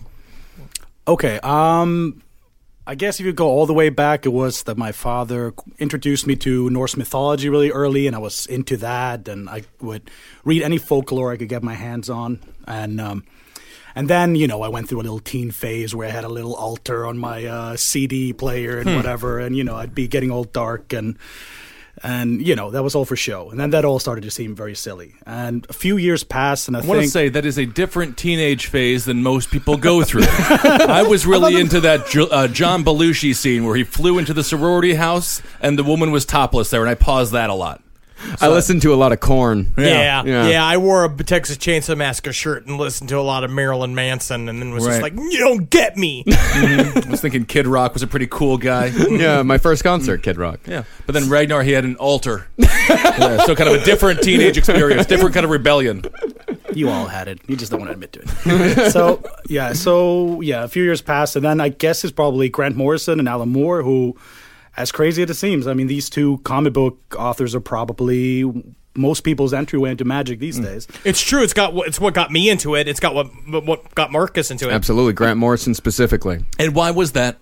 Okay, um... I guess if you go all the way back, it was that my father introduced me to Norse mythology really early, and I was into that, and I would read any folklore I could get my hands on. And um, and then, you know, I went through a little teen phase where I had a little altar on my uh, C D player and hmm. whatever, and, you know, I'd be getting all dark, and, and you know, that was all for show. And then that all started to seem very silly. And a few years passed, and I, I think... want to say that is a different teenage phase than most people go through. I was really into that jo- uh, John Belushi scene where he flew into the sorority house and the woman was topless there, and I paused that a lot. So, I listened to a lot of Korn. Yeah. Yeah. Yeah. yeah, I wore a Texas Chainsaw Massacre shirt and listened to a lot of Marilyn Manson, and then was right. just like, you don't get me. Mm-hmm. I was thinking Kid Rock was a pretty cool guy. Yeah, my first concert, Kid Rock. Yeah, but then Ragnar, he had an altar. Yeah, so kind of a different teenage experience, different kind of rebellion. You all had it. You just don't want to admit to it. so, yeah, so, yeah, a few years passed, and then I guess it's probably Grant Morrison and Alan Moore who... As crazy as it seems, I mean, these two comic book authors are probably most people's entryway into magic these mm. days. It's true. It's got it's what got me into it. It's got what what got Marcus into it. Absolutely, Grant Morrison specifically. And why was that?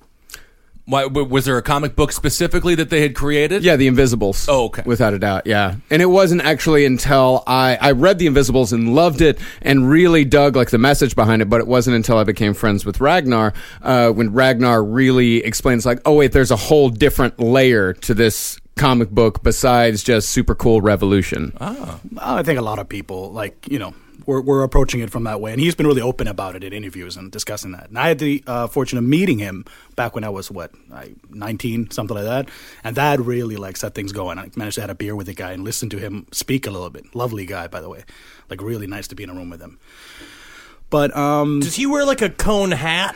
Why was there a comic book specifically that they had created? Yeah, The Invisibles. Oh, okay. Without a doubt, yeah. And it wasn't actually until I, I read The Invisibles and loved it and really dug like the message behind it, but it wasn't until I became friends with Ragnar uh, when Ragnar really explains like, oh wait, there's a whole different layer to this comic book besides just super cool revolution. Oh. I think a lot of people, like, you know, We're, we're approaching it from that way. And he's been really open about it in interviews and discussing that. And I had the uh, fortune of meeting him back when I was, what, I, nineteen, something like that. And that really, like, set things going. I managed to have a beer with the guy and listen to him speak a little bit. Lovely guy, by the way. Like, really nice to be in a room with him. But um, does he wear like a cone hat,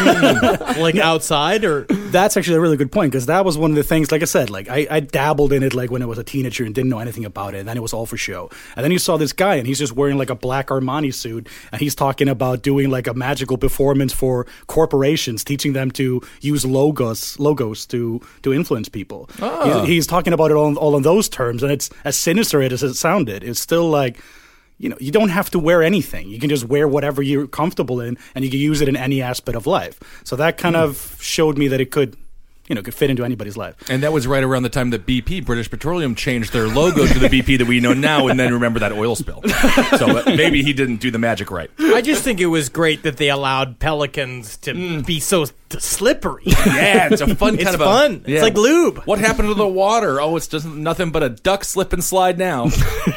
like outside, or? That's actually a really good point, because that was one of the things. Like I said, like I, I dabbled in it like when I was a teenager and didn't know anything about it, and then it was all for show. And then you saw this guy, and he's just wearing like a black Armani suit, and he's talking about doing like a magical performance for corporations, teaching them to use logos, logos to to influence people. Oh. He's, he's talking about it all, all in those terms, and it's as sinister as it sounded. It's still like, you know, you don't have to wear anything. You can just wear whatever you're comfortable in, and you can use it in any aspect of life. So that kind mm. of showed me that it could, you know, could fit into anybody's life. And that was right around the time that B P, British Petroleum, changed their logo to the B P that we know now, and then remember that oil spill. So uh, maybe he didn't do the magic right. I just think it was great that they allowed pelicans to mm. be so slippery. Yeah, it's a fun kind it's of fun. a... Yeah. It's like lube. What happened to the water? Oh, it's just nothing but a duck slip and slide now.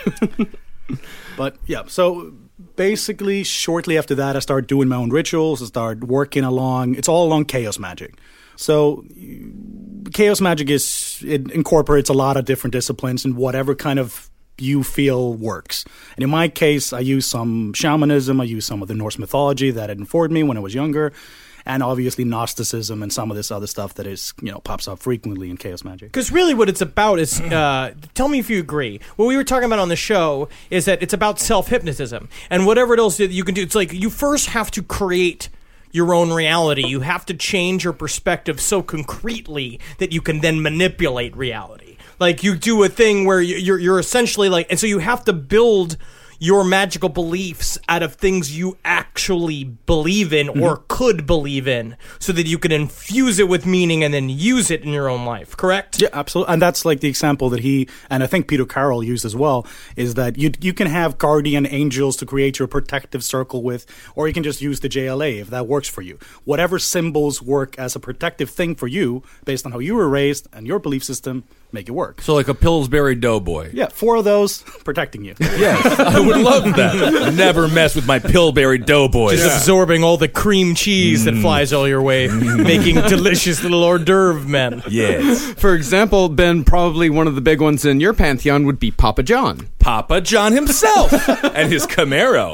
But yeah, so basically shortly after that, I started doing my own rituals. I started working along, it's all along chaos magic. So chaos magic is, it incorporates a lot of different disciplines and whatever kind of you feel works. And in my case, I use some shamanism, I use some of the Norse mythology that had informed me when I was younger, and obviously Gnosticism and some of this other stuff that is, you know, pops up frequently in chaos magic. Because really what it's about is, uh, tell me if you agree, what we were talking about on the show is that it's about self-hypnotism. And whatever else that you can do, it's like you first have to create your own reality. You have to change your perspective so concretely that you can then manipulate reality. Like you do a thing where you're, you're essentially like, and so you have to build your magical beliefs out of things you actually actually believe in or mm-hmm. could believe in, so that you can infuse it with meaning and then use it in your own life, correct? Yeah, absolutely. And that's like the example that he, and I think Peter Carroll used as well, is that you you can have guardian angels to create your protective circle with, or you can just use the J L A if that works for you. Whatever symbols work as a protective thing for you, based on how you were raised and your belief system, make it work. So like a Pillsbury Doughboy. Yeah, four of those protecting you. Yes, I would love that. Never mess with my Pillsbury Doughboy. Just yeah. absorbing all the cream cheese mm. that flies all your way, making delicious little hors d'oeuvre men. Yes. For example, Ben, probably one of the big ones in your pantheon would be Papa John. Papa John himself and his Camaro.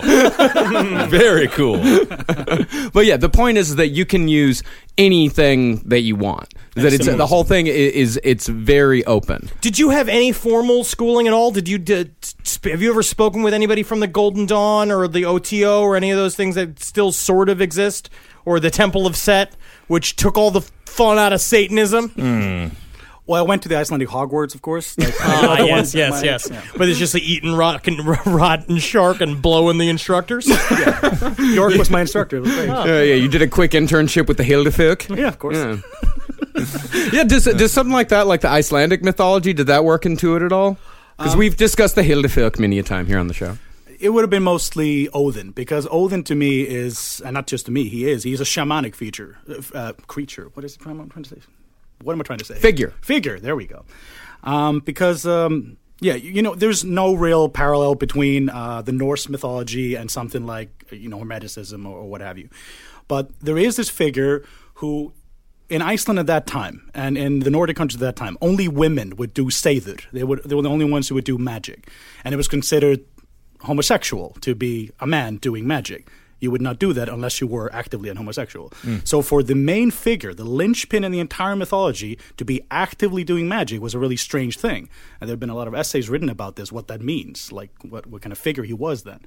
Very cool. But yeah, the point is that you can use anything that you want. That it's the whole thing is, is it's very open. Did you have any formal schooling at all? Did you did, have you ever spoken with anybody from the Golden Dawn or the O T O or any of those things that still sort of exist, or the Temple of Set, which took all the fun out of Satanism? Mm. Well, I went to the Icelandic Hogwarts, of course. Like, ah, yes, yes, yes. Yeah. But it's just like eating rotten, rotten shark and blowing the instructors? Yeah. York was my instructor. It was great. Oh. Uh, yeah, you did a quick internship with the Hildefolk? Yeah, of course. Yeah. yeah, does, does something like that, like the Icelandic mythology, did that work into it at all? Because um, we've discussed the Hildefolk many a time here on the show. It would have been mostly Odin, because Odin to me is, and not just to me, he is, he's a shamanic feature, uh, creature. What is it I'm trying to say? What am I trying to say? Figure. Figure, there we go. Um, because, um, yeah, you know, there's no real parallel between uh, the Norse mythology and something like, you know, Hermeticism or, or what have you. But there is this figure who, in Iceland at that time, and in the Nordic countries at that time, only women would do seidr. They would they were the only ones who would do magic. And it was considered homosexual to be a man doing magic. You would not do that unless you were actively a homosexual. Mm. So for the main figure, the linchpin in the entire mythology, to be actively doing magic was a really strange thing. And there have been a lot of essays written about this, what that means, like what, what kind of figure he was then.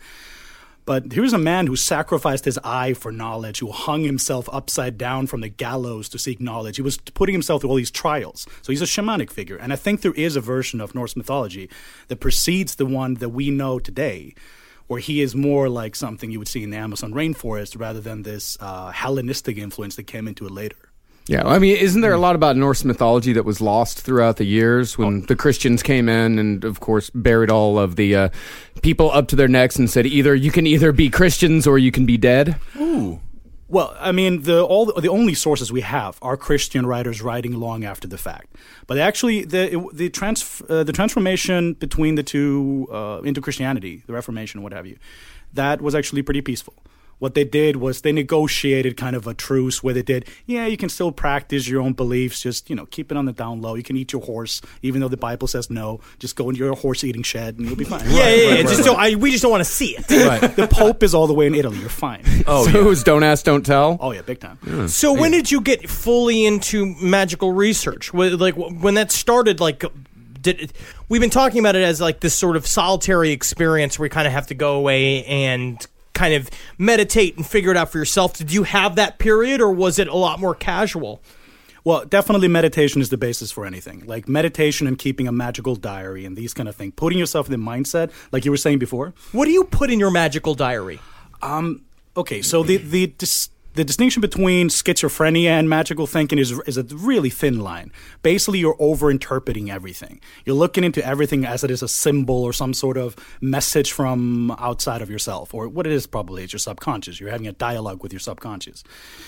But here's a man who sacrificed his eye for knowledge, who hung himself upside down from the gallows to seek knowledge. He was putting himself through all these trials. So he's a shamanic figure. And I think there is a version of Norse mythology that precedes the one that we know today, where he is more like something you would see in the Amazon rainforest rather than this uh, Hellenistic influence that came into it later. Yeah, I mean, isn't there a lot about Norse mythology that was lost throughout the years when oh. the Christians came in and, of course, buried all of the uh, people up to their necks and said, either you can either be Christians or you can be dead? Ooh. Well, I mean, the all the, the only sources we have are Christian writers writing long after the fact. But actually, the the trans uh, the transformation between the two uh, into Christianity, the Reformation, what have you, that was actually pretty peaceful. What they did was they negotiated kind of a truce where they did, yeah, you can still practice your own beliefs, just, you know, keep it on the down low. You can eat your horse, even though the Bible says no. Just go into your horse-eating shed and you'll be fine. yeah, right, yeah, yeah. Right, just right, don't, I, we just don't want to see it. Right. The Pope is all the way in Italy. You're fine. Oh, so yeah. It was don't ask, don't tell? Oh, yeah, big time. Yeah. So when did you get fully into magical research? Like, when that started, like... Did, we've been talking about it as like this sort of solitary experience where you kind of have to go away and kind of meditate and figure it out for yourself. Did you have that period, or was it a lot more casual? Well, definitely meditation is the basis for anything. Like meditation and keeping a magical diary and these kind of things. Putting yourself in the mindset, like you were saying before. What do you put in your magical diary? Um, okay, so the the dis- the distinction between schizophrenia and magical thinking is is a really thin line. Basically, you're over-interpreting everything. You're looking into everything as it is a symbol or some sort of message from outside of yourself, or what it is probably is your subconscious. You're having a dialogue with your subconscious.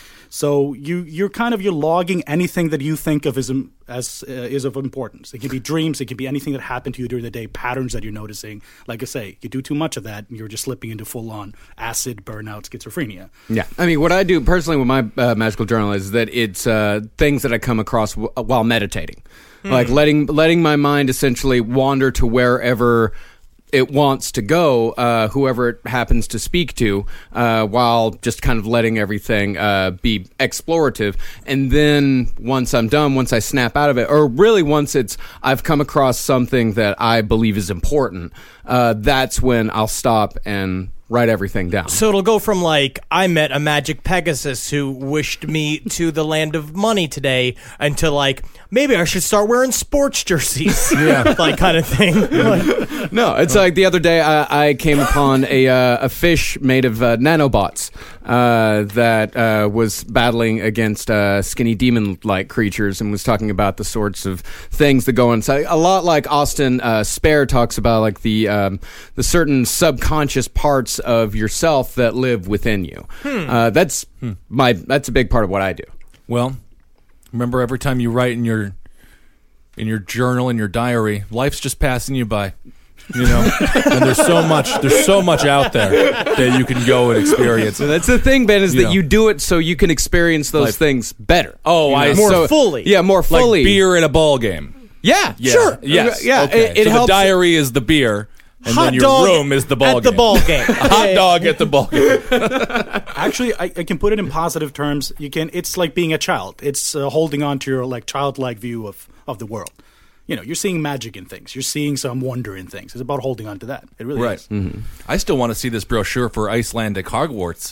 So you you're kind of you're logging anything that you think of as as uh, is of importance. It can be dreams. It can be anything that happened to you during the day. Patterns that you're noticing. Like I say, you do too much of that, and you're just slipping into full on acid burnout schizophrenia. Yeah, I mean, what I do personally with my uh, magical journal is that it's uh, things that I come across w- while meditating, mm. like letting letting my mind essentially wander to wherever it wants to go, uh, whoever it happens to speak to, uh, while just kind of letting everything uh, be explorative. And then once I'm done, once I snap out of it, or really once it's I've come across something that I believe is important, uh, that's when I'll stop and write everything down. So it'll go from like, I met a magic Pegasus who wished me to the land of money today, until like, maybe I should start wearing sports jerseys. Yeah. Like kind of thing. Like, No, it's like the other day I, I came upon a uh, a fish made of uh, nanobots uh, that uh, was battling against uh, skinny demon-like creatures and was talking about the sorts of things that go inside. A lot like Austin uh, Spare talks about, like the um, the certain subconscious parts of yourself that live within you. Hmm. Uh, that's my that's a big part of what I do. Well, remember, every time you write in your in your journal, in your diary, life's just passing you by. You know, and there's so much there's so much out there that you can go and experience. So that's the thing, Ben, is You that know. you do it so you can experience those Like- things better. Oh, I More So- fully. Yeah, more fully. like beer in a ball game. Yeah, Yeah. sure. Yes. Yeah, Okay. it, it so helps. the diary is the beer, and hot then your dog room is the ball at game. the ball game. A hot dog at the ball game. Actually, I, I can put it in positive terms. You can. It's like being a child. It's uh, holding on to your like childlike view of, of the world. You know, you're seeing magic in things. You're seeing some wonder in things. It's about holding on to that. It really Right. is. Mm-hmm. I still want to see this brochure for Icelandic Hogwarts.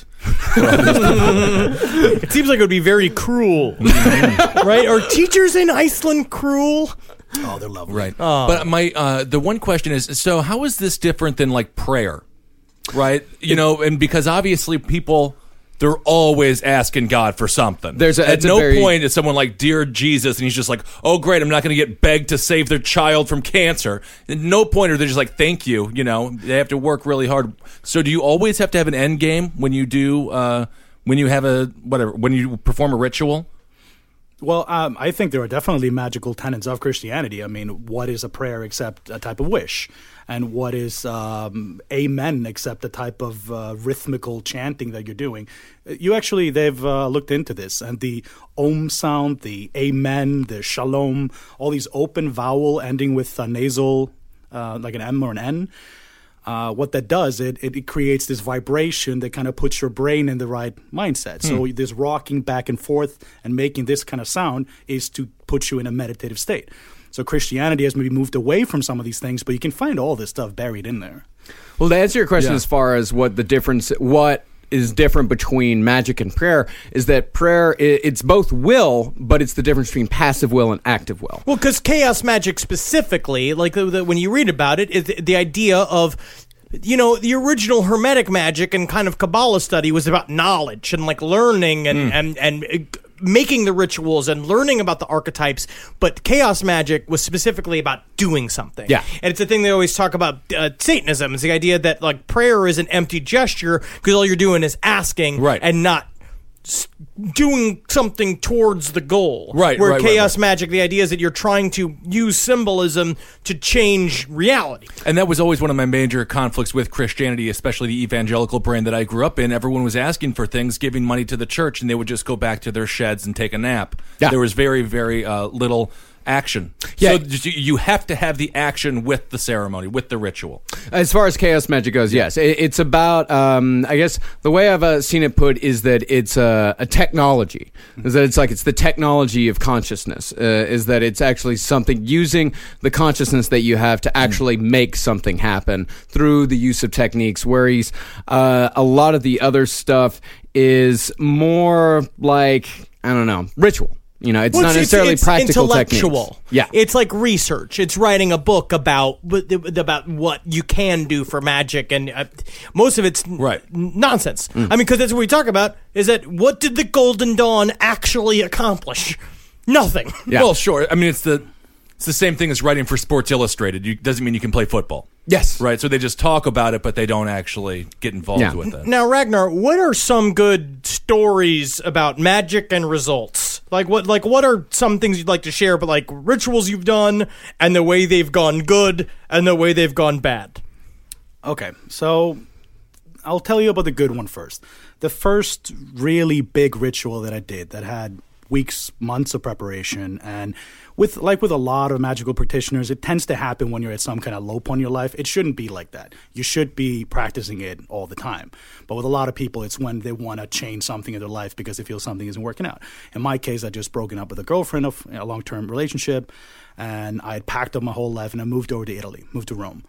It seems like it would be very cruel. Right? Are teachers in Iceland cruel? Oh, they're lovely. Right. But my uh, the one question is, so how is this different than like prayer? Right? You know, and because obviously people, they're always asking God for something. There's a- At it's a no very- point is someone like, "Dear Jesus," and he's just like, "Oh, great, I'm not going to get begged to save their child from cancer." At no point are they just like, "Thank you." You know, they have to work really hard. So, do you always have to have an end game when you do, uh, when you have a whatever, when you perform a ritual? Well, um, I think there are definitely magical tenets of Christianity. I mean, what is a prayer except a type of wish? And what is um, amen except a type of uh, rhythmical chanting that you're doing? You actually, they've uh, looked into this. And the om sound, the amen, the shalom, all these open vowel ending with a nasal, uh, like an M or an N. Uh, what that does, it, it, it creates this vibration that kind of puts your brain in the right mindset. So this rocking back and forth and making this kind of sound is to put you in a meditative state. So Christianity has maybe moved away from some of these things, but you can find all this stuff buried in there. Well, to answer your question Yeah. as far as what the difference, what is different between magic and prayer, is that prayer, i- it's both will, but it's the difference between passive will and active will. Well, because chaos magic specifically, like the, the, when you read about it, is the, the idea of, you know, the original Hermetic magic and kind of Kabbalah study was about knowledge and like learning and and and. uh, making the rituals and learning about the archetypes, but chaos magic was specifically about doing something. Yeah. And it's a thing they always talk about uh, Satanism. It's the idea that like prayer is an empty gesture because all you're doing is asking Right. and not s- doing something towards the goal. Right, Where right, right, chaos right. magic, the idea is that you're trying to use symbolism to change reality. And that was always one of my major conflicts with Christianity, especially the evangelical brand that I grew up in. Everyone was asking for things, giving money to the church, and they would just go back to their sheds and take a nap. Yeah. There was very, very uh, little action. Yeah. So just- you have to have the action with the ceremony, with the ritual. As far as chaos magic goes, yes, it, it's about. Um, I guess the way I've uh, seen it put is that it's a, a technology. Is that it's like it's the technology of consciousness. Uh, is that it's actually something using the consciousness that you have to actually make something happen through the use of techniques. Whereas uh, a lot of the other stuff is more like I don't know ritual. You know, it's Well, not necessarily it's practical intellectual. techniques. Yeah. It's like research. It's writing a book about about what you can do for magic, and uh, most of it's n- Right. nonsense. Mm. I mean, because that's what we talk about. Is that what did the Golden Dawn actually accomplish? Nothing. Yeah. Well, sure. I mean, it's the it's the same thing as writing for Sports Illustrated. You, doesn't mean you can play football. Yes. Right? So they just talk about it, but they don't actually get involved Yeah. with it. Now, Ragnar, what are some good stories about magic and results? Like what? Like what are some things you'd like to share? But like rituals you've done, and the way they've gone good, and the way they've gone bad. Okay, so I'll tell you about the good one first. The first really big ritual that I did that had weeks, months of preparation, and with like with a lot of magical practitioners, it tends to happen when you're at some kind of low point in your life. It shouldn't be like that. You should be practicing it all the time. But with a lot of people, it's when they want to change something in their life because they feel something isn't working out. In my case, I just broken up with a girlfriend of a long-term relationship, and I had packed up my whole life, and I moved over to Italy, moved to Rome.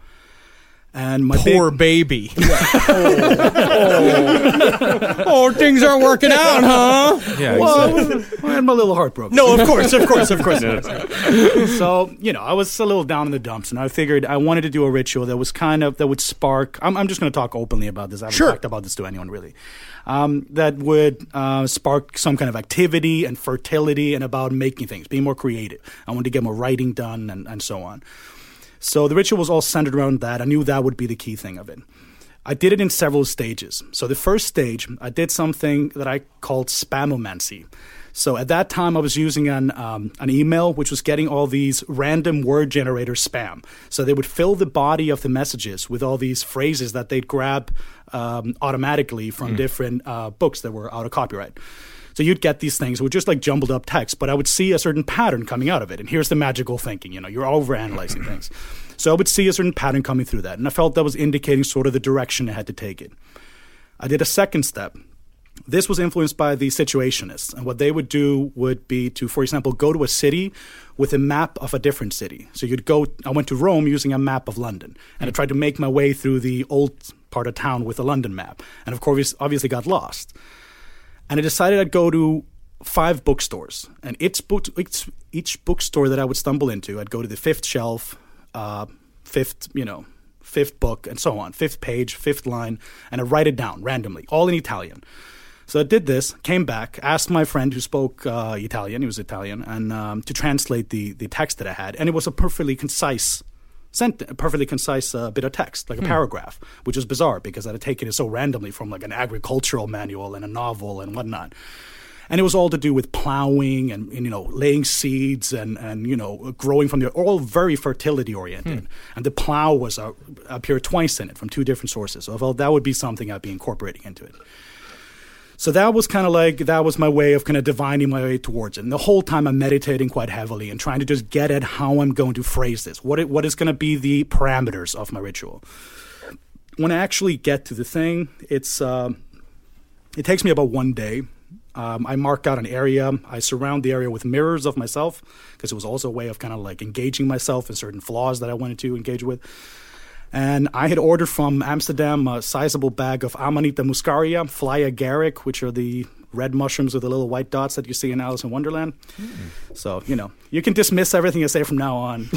And my Poor big, baby. Oh, things aren't working out, huh? Yeah, Well, I'm a little heartbroken. No, of course, of course, of course. So, you know, I was a little down in the dumps, and I figured I wanted to do a ritual that was kind of, that would spark, I'm, I'm just going to talk openly about this. I haven't Sure. talked about this to anyone, really. Um, that would uh, spark some kind of activity and fertility and about making things, being more creative. I wanted to get more writing done and, and so on. So the ritual was all centered around that. I knew that would be the key thing of it. I did it in several stages. So the first stage, I did something that I called spamomancy. So at that time, I was using an um, an email which was getting all these random word generator spam. So they would fill the body of the messages with all these phrases that they'd grab um, automatically from mm. different uh, books that were out of copyright. So you'd get these things, it was just like jumbled up text, but I would see a certain pattern coming out of it. And here's the magical thinking, you know, you're overanalyzing things. So I would see a certain pattern coming through that. And I felt that was indicating sort of the direction I had to take it. I did a second step. This was influenced by the situationists. And what they would do would be to, for example, go to a city with a map of a different city. So you'd go, I went to Rome using a map of London. And I tried to make my way through the old part of town with a London map. And of course, obviously got lost. And I decided I'd go to five bookstores. And each, book, each, each bookstore that I would stumble into, I'd go to the fifth shelf, uh, fifth, you know, fifth book, and so on, fifth page, fifth line, and I'd write it down randomly, all in Italian. So I did this, came back, asked my friend who spoke uh, Italian, he was Italian, and um, to translate the, the text that I had. And it was a perfectly concise sent a perfectly concise uh, bit of text, like a hmm. paragraph, which was bizarre because I had taken it so randomly from like an agricultural manual and a novel and whatnot. And it was all to do with plowing and, and you know, laying seeds and, and, you know, growing from the, all very fertility oriented. Hmm. And the plow was uh, appeared twice in it from two different sources. So I felt that would be something I'd be incorporating into it. So that was kind of like, that was my way of kind of divining my way towards it. And the whole time I'm meditating quite heavily and trying to just get at how I'm going to phrase this. What it, what is going to be the parameters of my ritual. When I actually get to the thing, it's uh, it takes me about one day. Um, I mark out an area. I surround the area with mirrors of myself because it was also a way of kind of like engaging myself in certain flaws that I wanted to engage with. And I had ordered from Amsterdam a sizable bag of Amanita muscaria, fly agaric, which are the red mushrooms with the little white dots that you see in Alice in Wonderland. Mm. So, you know, you can dismiss everything I say from now on.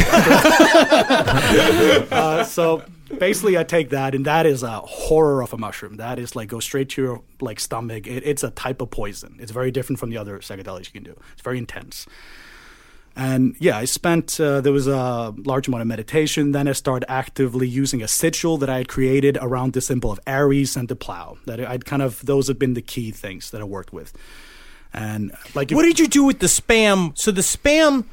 uh, so basically I take that, and that is a horror of a mushroom. That is like go straight to your like stomach. It, it's a type of poison. It's very different from the other psychedelics you can do. It's very intense. And yeah, I spent, uh, there was a large amount of meditation. Then I started actively using a sigil that I had created around the symbol of Aries and the plow. That I'd kind of, those have been the key things that I worked with. And like, if, what did you do with the spam? So the spam,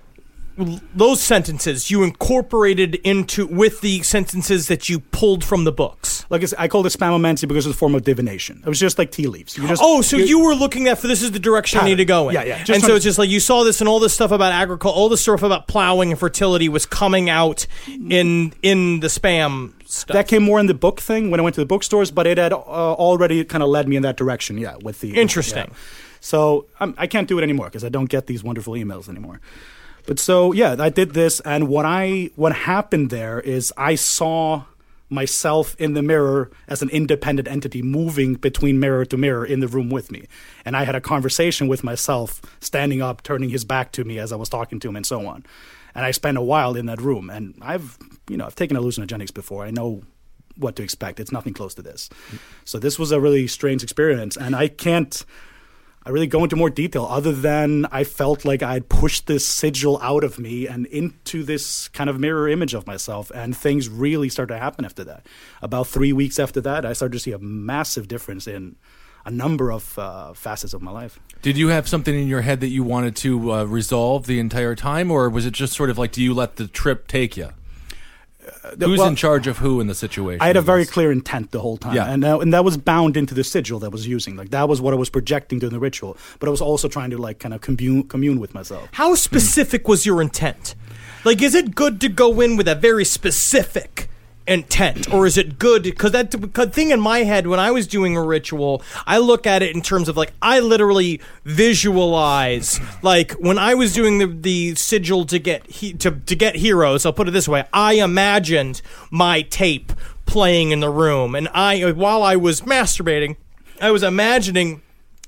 those sentences you incorporated into with the sentences that you pulled from the books. Like I, said, I called it spamomancy because it's a form of divination. It was just like tea leaves. You just, oh, so you, you were looking at for this is the direction I need to go in. Yeah, yeah. And so it's just like you saw this and all this stuff about agriculture, all this stuff about plowing and fertility was coming out in in the spam stuff. That came more in the book thing when I went to the bookstores, but it had uh, already kind of led me in that direction. Yeah, with the interesting. Yeah. So um, I can't do it anymore because I don't get these wonderful emails anymore. But so, yeah, I did this, and what I what happened there is I saw myself in the mirror as an independent entity moving between mirror to mirror in the room with me. And I had a conversation with myself, standing up, turning his back to me as I was talking to him, and so on. And I spent a while in that room, and I've, you know, I've taken hallucinogenics before. I know what to expect. It's nothing close to this. So this was a really strange experience, and I can't... I really go into more detail other than I felt like I'd pushed this sigil out of me and into this kind of mirror image of myself, and things really started to happen after that. About three weeks after that, I started to see a massive difference in a number of uh, facets of my life. Did you have something in your head that you wanted to uh, resolve the entire time, or was it just sort of like, do you let the trip take you? Uh, Who's well, in charge of who in the situation? I had a very clear intent the whole time, yeah. and uh, and that was bound into the sigil that I was using. Like that was what I was projecting during the ritual, but I was also trying to like kind of commune commune with myself. How specific was your intent? Like, is it good to go in with a very specific intent, or is it good because that the thing in my head when I was doing a ritual, I look at it in terms of like I literally visualize like when I was doing the the sigil to get he, to to get heroes. I'll put it this way: I imagined my tape playing in the room, and I while I was masturbating, I was imagining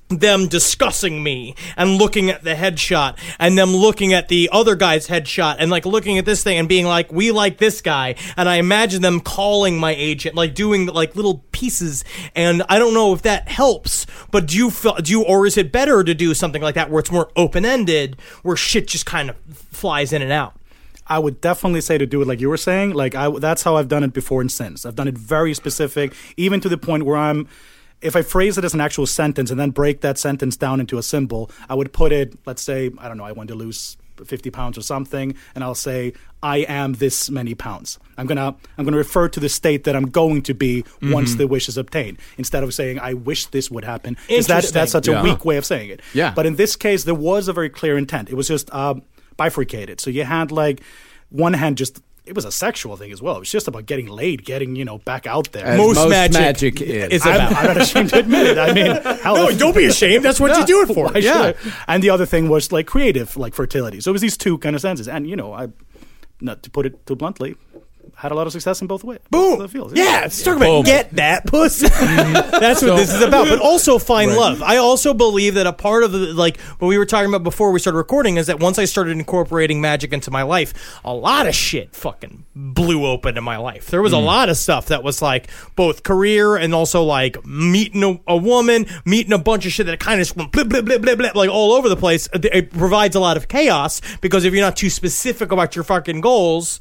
them discussing me and looking at the headshot and them looking at the other guy's headshot and like looking at this thing and being like, we like this guy. And I imagine them calling my agent, like doing like little pieces. And I don't know if that helps, but do you feel, do you, or is it better to do something like that where it's more open-ended, where shit just kind of flies in and out? I would definitely say to do it like you were saying. Like I, that's how I've done it before and since. I've done it very specific, even to the point where I'm, if I phrase it as an actual sentence and then break that sentence down into a symbol, I would put it, let's say, I don't know, I want to lose fifty pounds or something, and I'll say, I am this many pounds. I'm going to I'm gonna refer to the state that I'm going to be mm-hmm. once the wish is obtained, instead of saying, I wish this would happen. Because that, that's such yeah. a weak way of saying it. Yeah. But in this case, there was a very clear intent. It was just uh, bifurcated. So you had like one hand just... It was a sexual thing as well. It was just about getting laid, getting, you know, back out there. As most, most magic, magic is. is I'm, about. I'm not ashamed to admit it. I mean, hell, No, don't be ashamed. That's what Yeah. you do it for. Why Yeah. should I? And the other thing was like creative, like fertility. So it was these two kind of senses. And, you know, I, not to put it too bluntly, had a lot of success in both ways. Boom. Both fields. Yeah, let's talk Boom. about get that pussy. That's what this is about. But also find love. I also believe that a part of the, like, what we were talking about before we started recording is that once I started incorporating magic into my life, a lot of shit fucking blew open in my life. There was a lot of stuff that was like both career and also like meeting a, a woman, meeting a bunch of shit that kind of just went blip, blip, blip, blip, blip, like all over the place. It, it provides a lot of chaos because if you're not too specific about your fucking goals,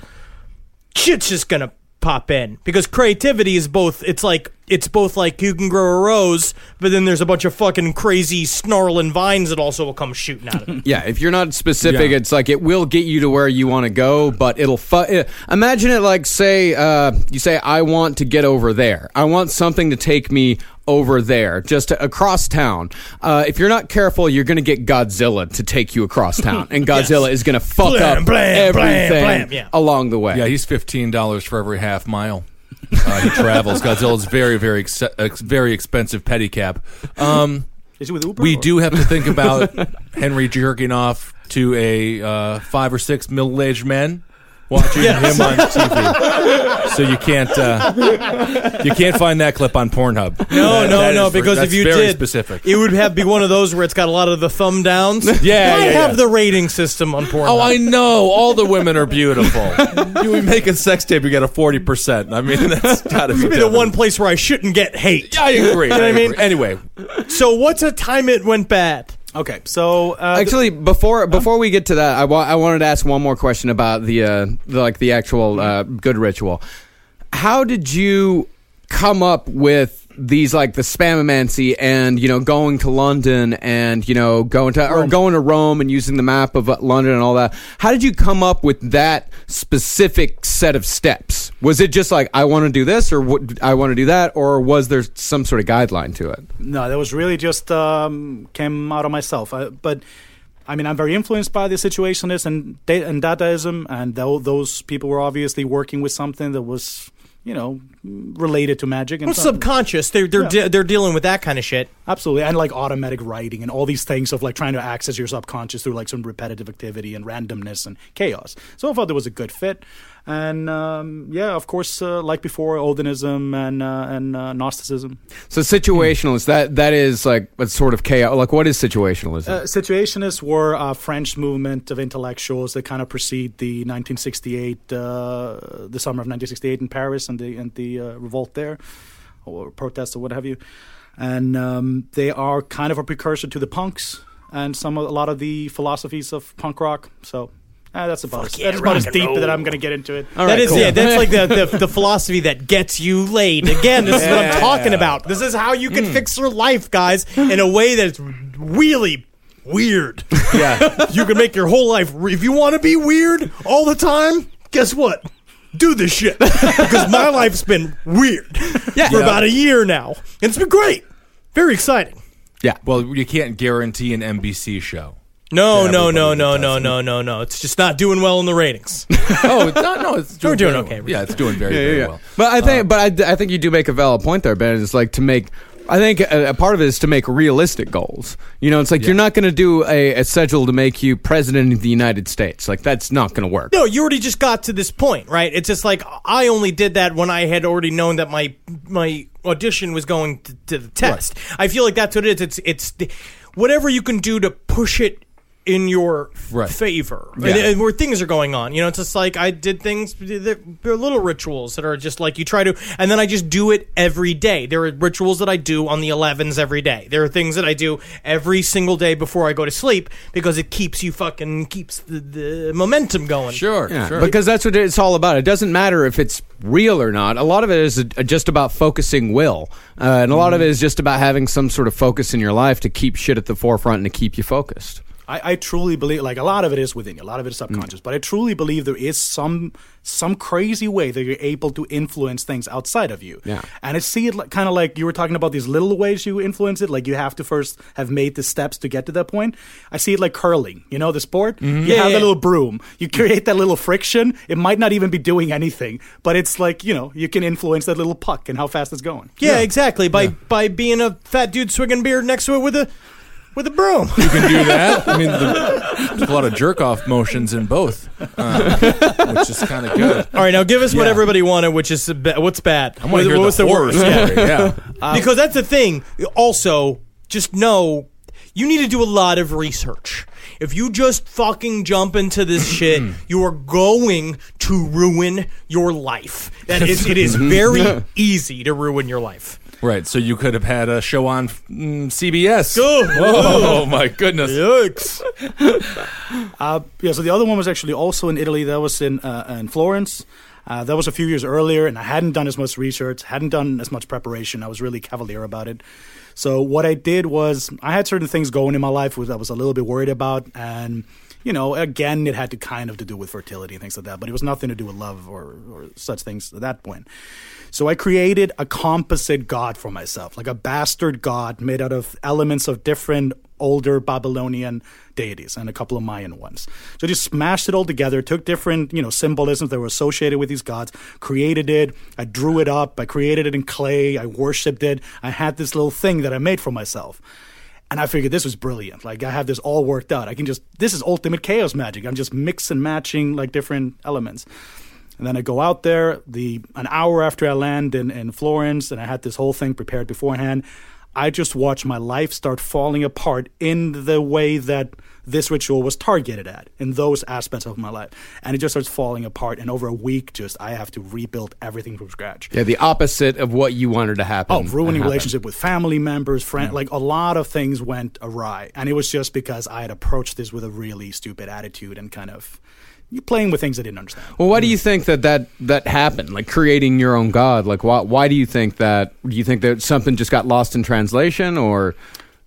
shit's just gonna pop in, because creativity is both, it's like it's both like you can grow a rose, but then there's a bunch of fucking crazy snarling vines that also will come shooting out of it. Yeah, if you're not specific, Yeah. it's like it will get you to where you want to go, but it'll fu- uh, imagine it like, say uh, you say, I want to get over there. I want something to take me over there, just to, across town. Uh, if you're not careful, you're going to get Godzilla to take you across town, and Godzilla is going to fuck Blam, up blam, blam, everything blam, yeah. along the way. Yeah, he's fifteen dollars for every half mile. Uh, he travels. Godzilla's very, very, ex- ex- very expensive pedicab. Um, Is it with Uber? we or- do have to think about Henry jerking off to a uh, five or six middle-aged men watching him on T V. So you can't uh, you can't find that clip on Pornhub. No, That- no, that no, is ver- because that's if you very did, specific. it would have be one of those where it's got a lot of the thumb downs. Yeah, I yeah, have yeah. the rating system on Pornhub. Oh, I know. All the women are beautiful. You make a sex tape, you get a forty percent. I mean, that's got to be Maybe the one place where I shouldn't get hate. I agree. know what I mean? agree. Anyway, So what's a time it went bad? Okay, so uh, Actually, before before we get to that, I, wa- I wanted to ask one more question about the, uh, the like the actual uh, good ritual. How did you come up with these, like the spamomancy and, you know, going to London and, you know, going to or going to Rome and using the map of uh, London and all that? How did you come up with that specific set of steps? Was it just like, I want to do this, or what, I want to do that, or was there some sort of guideline to it? No, that was really just um, came out of myself. I, but I mean, I'm very influenced by the Situationist and, da- and Dadaism, and th- those people were obviously working with something that was, you know, related to magic. And Well, some- subconscious. They're they're Yeah. de- they're dealing with that kind of shit. Absolutely, and like automatic writing and all these things of like trying to access your subconscious through like some repetitive activity and randomness and chaos. So I thought there was a good fit, and um, yeah, of course, uh, like before, Odinism and uh, and uh, Gnosticism. So situationalist, that that is like a sort of chaos. Like, what is situationalism? Uh, Situationists were a French movement of intellectuals that kind of precede the nineteen sixty-eight, uh, the summer of nineteen sixty-eight in Paris and the and the uh, revolt there, or protests or what have you. And um, they are kind of a precursor to the punks and some of, a lot of the philosophies of punk rock. So uh, that's about as, yeah, that's about as rock and deep roll. that I'm going to get into it. All That right, is, cool. yeah, that's like the, the the philosophy that gets you laid. Again, this is what I'm talking about. This is how you can fix your life, guys, in a way that's really weird. yeah. You can make your whole life. Re- if you want to be weird all the time, guess what? Do this shit, because my life's been weird Yeah. for Yeah. about a year now, and it's been great, very exciting. Yeah. Well, you can't guarantee an N B C show. No, Yeah, no, no, everybody no, does no, it. no, no, no. It's just not doing well in the ratings. Oh, no, no, it's doing, We're doing very okay. well. Yeah, it's doing very, very well. But I think, but I, I think you do make a valid point there, Ben. It's like to make. I think a, a part of it is to make realistic goals. You know, it's like you're not going to do a, a schedule to make you president of the United States. Like that's not going to work. No, you already just got to this point, right? It's just like I only did that when I had already known that my my audition was going to, to the test. I feel like that's what it is. It's it's the, whatever you can do to push it in your Right. favor, Yeah. and, and where things are going on. You know, it's just like I did things. There are little rituals that are just like you try to, and then I just do it every day. There are rituals that I do on the elevens every day. There are things that I do every single day before I go to sleep because it keeps you fucking keeps the, the momentum going. Sure, Yeah, sure. because that's what it's all about. It doesn't matter if it's real or not. A lot of it is uh, just about focusing will, uh, and a lot of it is just about having some sort of focus in your life to keep shit at the forefront and to keep you focused. I, I truly believe, like a lot of it is within you, a lot of it is subconscious, but I truly believe there is some some crazy way that you're able to influence things outside of you. Yeah. And I see it like, kind of like you were talking about these little ways you influence it, like you have to first have made the steps to get to that point. I see it like curling, you know, the sport. You Yeah, have yeah. that little broom, you create that little friction. It might not even be doing anything, but it's like, you know, you can influence that little puck and how fast it's going. Yeah, exactly. By by being a fat dude swinging beer next to it with a with a broom. You can do that. I mean, the, there's a lot of jerk off motions in both, uh, which is kind of good. All right, now give us what Yeah. everybody wanted, which is ba- what's bad. I want to hear what's the, the horror worst? story. Yeah. Because that's the thing. Also, just know you need to do a lot of research. If you just fucking jump into this shit, you are going to ruin your life. That is, it is very easy to ruin your life. Right. So you could have had a show on mm, C B S. Oh, Oh my goodness. Yikes. Uh, yeah, so the other one was actually also in Italy. That was in uh, in Florence. Uh, that was a few years earlier, and I hadn't done as much research, hadn't done as much preparation. I was really cavalier about it. So what I did was I had certain things going in my life which I was a little bit worried about, and you know, again, it had to kind of to do with fertility and things like that, but it was nothing to do with love or, or such things at that point. So I created a composite god for myself, like a bastard god made out of elements of different older Babylonian deities and a couple of Mayan ones. So I just smashed it all together, took different, you know, symbolisms that were associated with these gods, created it, I drew it up, I created it in clay, I worshipped it, I had this little thing that I made for myself. And I figured this was brilliant. Like, I have this all worked out. I can just, this is ultimate chaos magic. I'm just mix and matching, like, different elements. And then I go out there, the an hour after I land in, in Florence, and I had this whole thing prepared beforehand, I just watched my life start falling apart in the way that this ritual was targeted at, in those aspects of my life. And it just starts falling apart. And over a week, just I have to rebuild everything from scratch. Yeah, the opposite of what you wanted to happen. Oh, ruining happened. relationship with family members, friends, like a lot of things went awry. And it was just because I had approached this with a really stupid attitude and kind of playing with things I didn't understand. Well, why do you think that, that that happened? Like creating your own god? Like why why do you think that? Do you think that something just got lost in translation, or?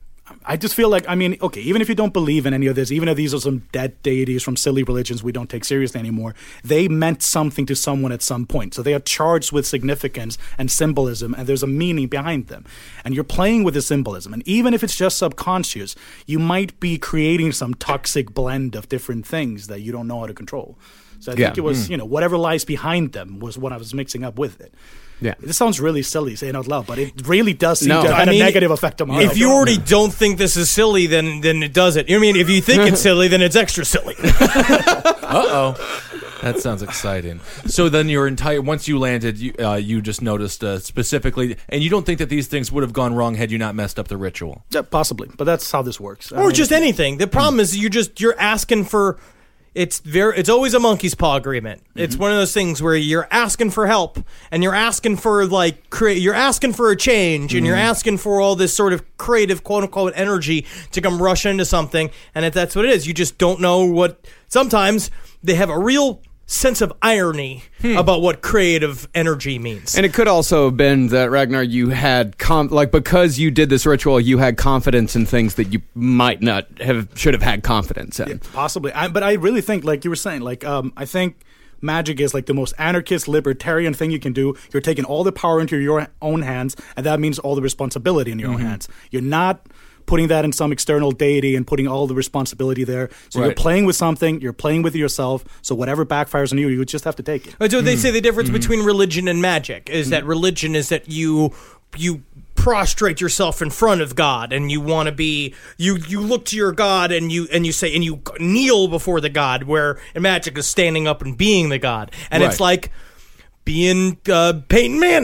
I just feel like, I mean, okay, even if you don't believe in any of this, even if these are some dead deities from silly religions we don't take seriously anymore, they meant something to someone at some point. So they are charged with significance and symbolism, and there's a meaning behind them. And you're playing with the symbolism. And even if it's just subconscious, you might be creating some toxic blend of different things that you don't know how to control. So I Yeah. think it was, you know, whatever lies behind them was what I was mixing up with it. Yeah. This sounds really silly saying out loud, but it really does seem No. to have I had mean, a negative effect on my If life. you already don't think this is silly, then then it does it. I mean, if you think it's silly, then it's extra silly. Uh-oh. That sounds exciting. So then your entire, once you landed, you, uh, you just noticed uh, specifically, and you don't think that these things would have gone wrong had you not messed up the ritual? Yeah, possibly, but that's how this works. I Or mean, just anything. The problem is you're just you're asking for it's very it's always a monkey's paw agreement. It's one of those things where you're asking for help and you're asking for like create you're asking for a change and you're asking for all this sort of creative quote unquote energy to come rush into something, and if that's what it is, you just don't know what sometimes they have a real sense of irony about what creative energy means. And it could also have been that, Ragnar, you had com- like because you did this ritual, you had confidence in things that you might not have should have had confidence in. possibly, I, but I really think, like you were saying, like um, I think magic is like the most anarchist, libertarian thing you can do. You're taking all the power into your own hands, and that means all the responsibility in your own hands. You're not putting that in some external deity and putting all the responsibility there. So you're Right. playing with something, you're playing with yourself, so whatever backfires on you, you just have to take it. But so they say the difference between religion and magic is that religion is that you you prostrate yourself in front of God and you want to be you you look to your God and you and you say and you kneel before the God, where in magic is standing up and being the God. And it's Right. like being uh, Peyton Manning.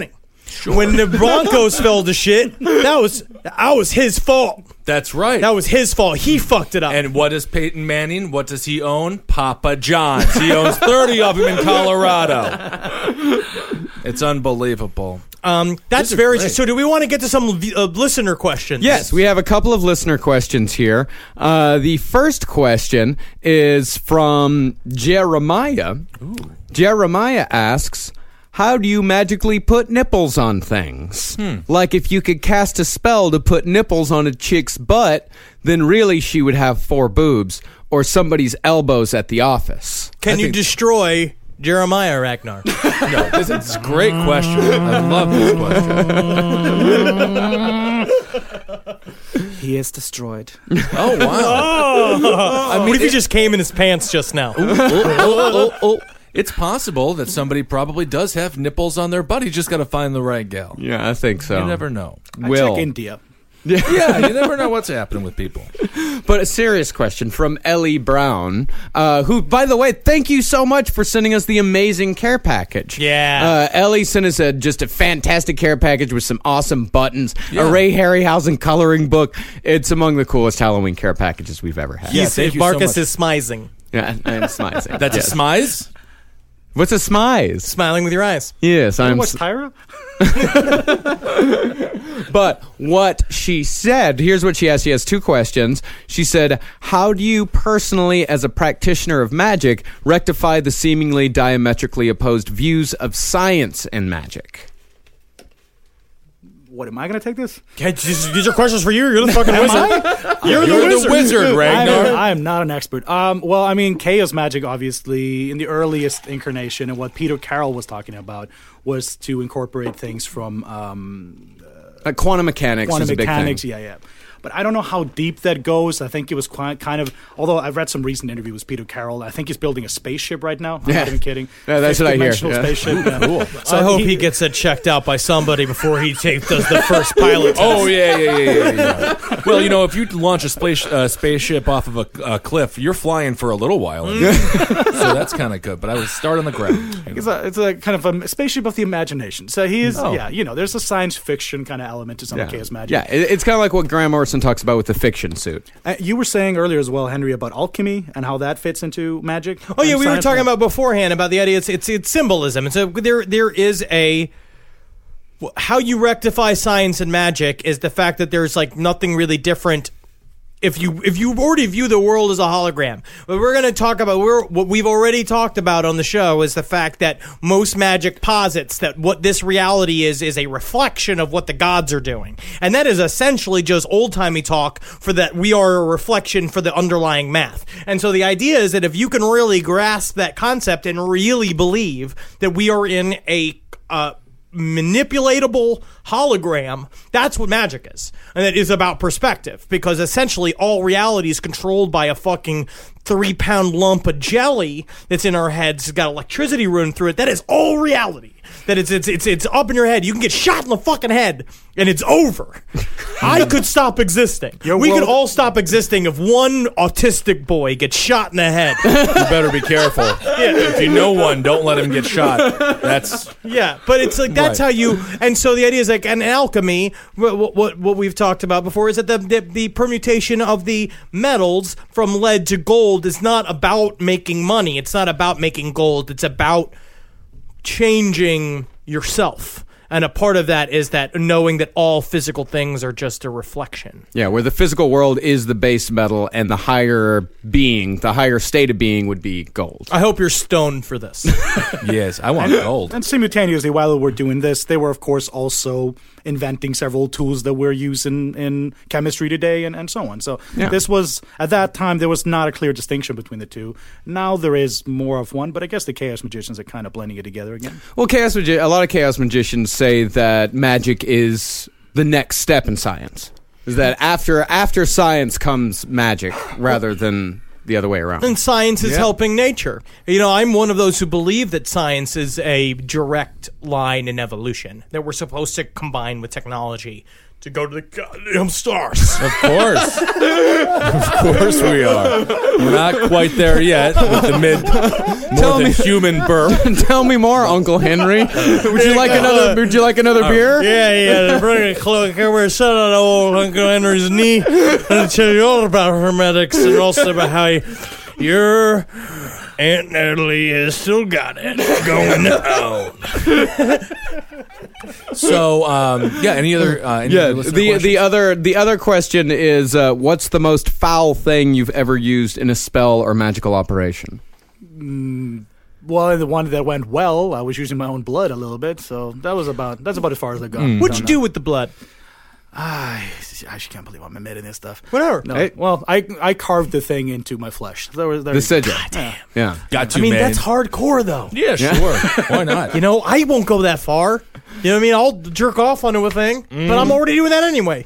When the Broncos fell to shit, that was that was his fault. That's right. That was his fault. He fucked it up. And what is Peyton Manning? What does he own? Papa John's. He owns thirty of them in Colorado. It's unbelievable. Um, that's very true. So do we want to get to some uh, listener questions? Yes, we have a couple of listener questions here. Uh, the first question is from Jeremiah. Ooh. Jeremiah asks, how do you magically put nipples on things? Hmm. Like if you could cast a spell to put nipples on a chick's butt, then really she would have four boobs, or somebody's elbows at the office. Can I you think- destroy Jeremiah Ragnar? No, this is a great question. I love this question. He is destroyed. Oh, wow. Oh. I mean, what if he just came in his pants just now? Oh, oh, oh, oh. It's possible that somebody probably does have nipples on their butt. You just got to find the right gal. Yeah, I think so. You never know. I Will. check India. Yeah, you never know what's happening with people. But a serious question from Ellie Brown, uh, who, by the way, thank you so much for sending us the amazing care package. Yeah. Uh, Ellie sent us a, just a fantastic care package with some awesome buttons, Yeah. a Ray Harryhausen coloring book. It's among the coolest Halloween care packages we've ever had. Yeah, He's- thank you so Marcus much. is smizing. Yeah, I'm smizing. That's yes. a smize? What's a smize? Smiling with your eyes. Yes, I'm. What's Tyra? But what she said, here's what she asked. She has two questions. She said, how do you personally, as a practitioner of magic, rectify the seemingly diametrically opposed views of science and magic? What, am I going to take this? Okay, these, these are questions for you. You're the fucking wizard. You're, the wizard. wizard, I Ragnar. am, I am not an expert. Um, well, I mean, chaos magic, obviously, in the earliest incarnation, and what Peter Carroll was talking about was to incorporate things from um, Like quantum mechanics quantum is a big mechanics. thing. Yeah, yeah. But I don't know how deep that goes. I think it was quite, kind of, although I've read some recent interview with Peter Carroll. I think he's building a spaceship right now. I'm Yeah. not even kidding. Yeah, that's what I hear. Fifth-dimensional Yeah. spaceship. Yeah. Cool. So I hope he, gets it checked out by somebody before he take, does the first pilot test. Oh, yeah, yeah, yeah, yeah, yeah. Well, you know, if you launch a space, uh, spaceship off of a, a cliff, you're flying for a little while. So that's kind of good. But I would start on the ground. It's a, it's a kind of a spaceship of the imagination. So he is, Oh. yeah, you know, there's a science fiction kind of element to some Yeah. of chaos magic. Yeah, it- it's kind of like what Graham Morrison talks about with the fiction suit. Uh, you were saying earlier as well, Henry, about alchemy and how that fits into magic. Oh yeah, and we were science. talking about beforehand about the idea. It's it's, it's symbolism. It's a, there there is a how you rectify science and magic is the fact that there's like nothing really different. If you if you already view the world as a hologram, what we're going to talk about, we're, what we've already talked about on the show is the fact that most magic posits that what this reality is is a reflection of what the gods are doing, and that is essentially just old timey talk for that we are a reflection for the underlying math. And so the idea is that if you can really grasp that concept and really believe that we are in a uh, manipulatable hologram, that's what magic is. And it is about perspective, because essentially all reality is controlled by a fucking three pound lump of jelly that's in our heads. It's got electricity running through it. That is all reality. That it's it's it's it's up in your head. You can get shot in the fucking head and it's over. I could stop existing. Your we world- could all stop existing if one autistic boy gets shot in the head. You better be careful. If you know one, don't let him get shot. That's Yeah, but it's like that's Right. how you. And so the idea is like, in alchemy, what what, what we've talked about before is that the, the the permutation of the metals from lead to gold is not about making money. It's not about making gold. It's about changing yourself. And a part of that is that knowing that all physical things are just a reflection. Yeah, where the physical world is the base metal and the higher being, the higher state of being would be gold. I hope you're stoned for this. yes. I want gold. And simultaneously, while we're doing this, they were, of course, also inventing several tools that we're using in chemistry today and, and so on. So Yeah. this was, at that time, there was not a clear distinction between the two. Now there is more of one, but I guess the chaos magicians are kind of blending it together again. Well, chaos magi- a lot of chaos magicians say that magic is the next step in science. Is that after after science comes magic rather than the other way around. And science is Yeah. helping nature. You know, I'm one of those who believe that science is a direct line in evolution, that we're supposed to combine with technology to go to the goddamn stars. Of course. Of course we are. We're not quite there yet with the mid, more Tell than me- human burp. Tell me more, Uncle Henry. Would you like another? Would you like another beer? Yeah, yeah, bring a cloak. We're sitting on old Uncle Henry's knee and tell you all about hermetics and also about how you, your Aunt Natalie has still got it going on. So, um, yeah, any other, uh, any Yeah. other listener The questions? the other the other question is, uh, what's the most foul thing you've ever used in a spell or magical operation? Well, the one that went well, I was using my own blood a little bit, so that was about that's about as far as I got. What'd you do with the blood? I, I just can't believe I'm admitting this stuff. Whatever. No, Hey. well, I I carved the thing into my flesh. There was there The you go. sigil. Yeah. Got I you, mean, man. that's hardcore, though. Yeah, sure. Why not? You know, I won't go that far. You know what I mean? I'll jerk off onto a thing, but I'm already doing that anyway.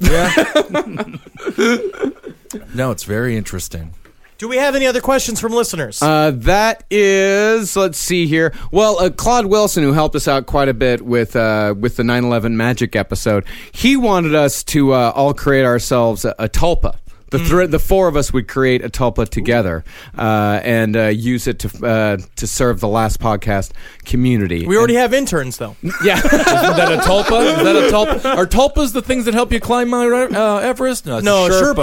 No, it's very interesting. Do we have any other questions from listeners? Uh, that is, let's see here. Well, uh, Claude Wilson, who helped us out quite a bit with uh, with the nine eleven Magic episode, he wanted us to uh, all create ourselves a, a tulpa. The thr the four of us would create a tulpa together uh, and uh, use it to uh, to serve the Last Podcast community. we already have interns, though. yeah. Isn't that a tulpa? Is that a tulpa? Are tulpas the things that help you climb Mount uh, Everest? No, it's No, a Sherpa.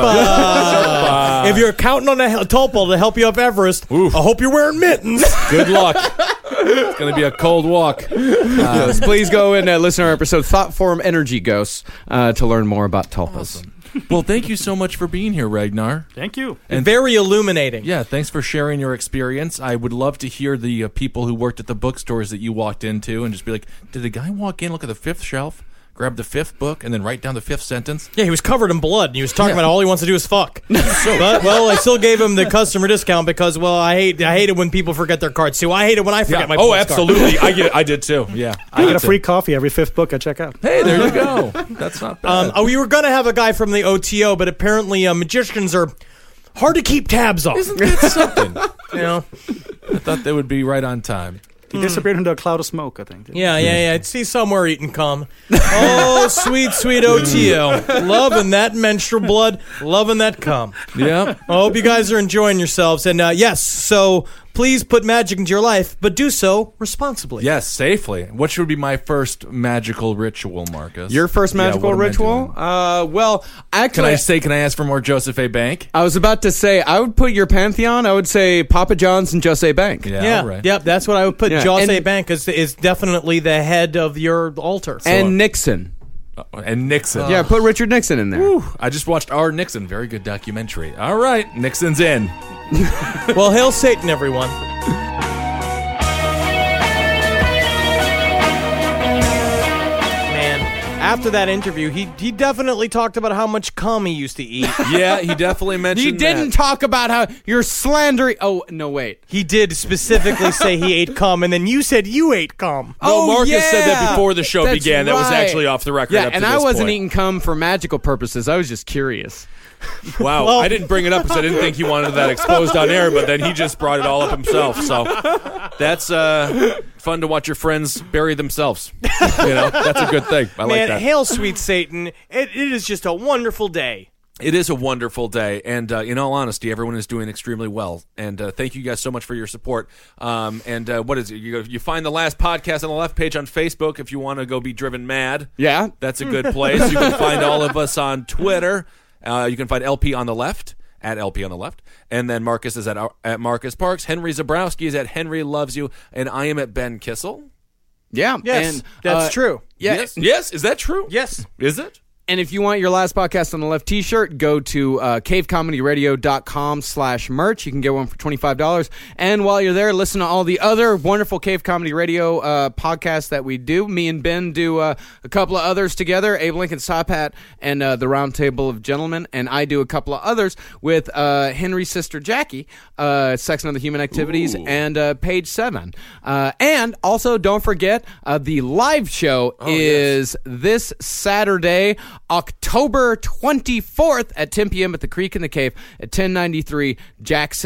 Sherpa. If you're counting on a hel- tulpa to help you up Everest, I hope you're wearing mittens. Good luck. It's going to be a cold walk. Yes, please go and uh, listen to our episode Thought Form Energy Ghosts uh, to learn more about tulpas. Well, thank you so much for being here, Ragnar. Thank you. And very illuminating. Yeah, thanks for sharing your experience. I would love to hear the uh, people who worked at the bookstores that you walked into and just be like, did the guy walk in, look at the fifth shelf, grab the fifth book, and then write down the fifth sentence? Yeah, he was covered in blood, and he was talking Yeah. about all he wants to do is fuck. But, well, I still gave him the customer discount because, well, I hate I hate it when people forget their cards too. I hate it when I forget my oh, postcard. absolutely. I get. I did too. Yeah, I get a free coffee every fifth book I check out. Hey, there you go. That's not bad. Um, oh, we were going to have a guy from the O T O, but apparently uh, magicians are hard to keep tabs on. Isn't that something? You know? I thought they would be right on time. He disappeared into a cloud of smoke, I think. Yeah, yeah, yeah. I'd see somewhere eating cum. Oh, sweet, sweet O T O. Loving that menstrual blood. Loving that cum. Yeah. I hope you guys are enjoying yourselves. And uh, yes, so please put magic into your life, but do so responsibly. Yes, safely. What should be my first magical ritual, Marcus? Your first Yeah, magical what am I ritual? doing? Uh, well, actually, Can I say? Can I ask for more Joseph A. Bank? I was about to say, I would put your pantheon. I would say Papa John's and Jose Bank. Yeah. Yeah, all right. yep, that's what I would put. Yeah, Jose and- Bank is, is definitely the head of your altar. And Nixon. And Nixon. Yeah, put Richard Nixon in there. I just watched Our Nixon. Very good documentary. All right, Nixon's in. Well, hail Satan, everyone. Man, after that interview, he he definitely talked about how much cum he used to eat. Yeah, he definitely mentioned. He didn't that. talk about how you're slandering. Oh, no, wait. He did specifically say he ate cum, and then you said you ate cum. No, Oh, Marcus yeah. said that before the show That's began. That was right. actually off the record. Yeah, up to and I this wasn't point. eating cum for magical purposes. I was just curious. Wow, Well- I didn't bring it up because I didn't think he wanted that exposed on air, but then he just brought it all up himself. So that's uh, fun to watch your friends bury themselves. You know, that's a good thing. I like Man, that. hail sweet Satan. It, it is just a wonderful day. It is a wonderful day, and uh, in all honesty, everyone is doing extremely well. And uh, thank you guys so much for your support. Um, and uh, what is it? You, go, you find the last podcast on the left page on Facebook if you want to go be driven mad. Yeah. That's a good place. You can find all of us on Twitter. Uh, you can find L P on the left, at L P on the left. And then Marcus is at, at Marcus Parks. Henry Zabrowski is at Henry Loves You. And I am at Ben Kissel. Yeah. Yes, and, that's uh, true. Yeah. Yes. Yes. Is that true? Yes. Is it? And if you want your last podcast on the left t-shirt, go to uh, cavecomedyradio.com slash merch. You can get one for twenty-five dollars. And while you're there, listen to all the other wonderful Cave Comedy Radio uh, podcasts that we do. Me and Ben do uh, a couple of others together, Abe Lincoln Sopat and uh, the Round Table of Gentlemen. And I do a couple of others with uh, Henry's sister Jackie, uh, Sex and Other Human Activities, Ooh. and uh, Page seven. Uh, and also, don't forget, uh, the live show is this Saturday, October twenty-fourth at ten p.m. at the Creek in the Cave at ten ninety-three Jackson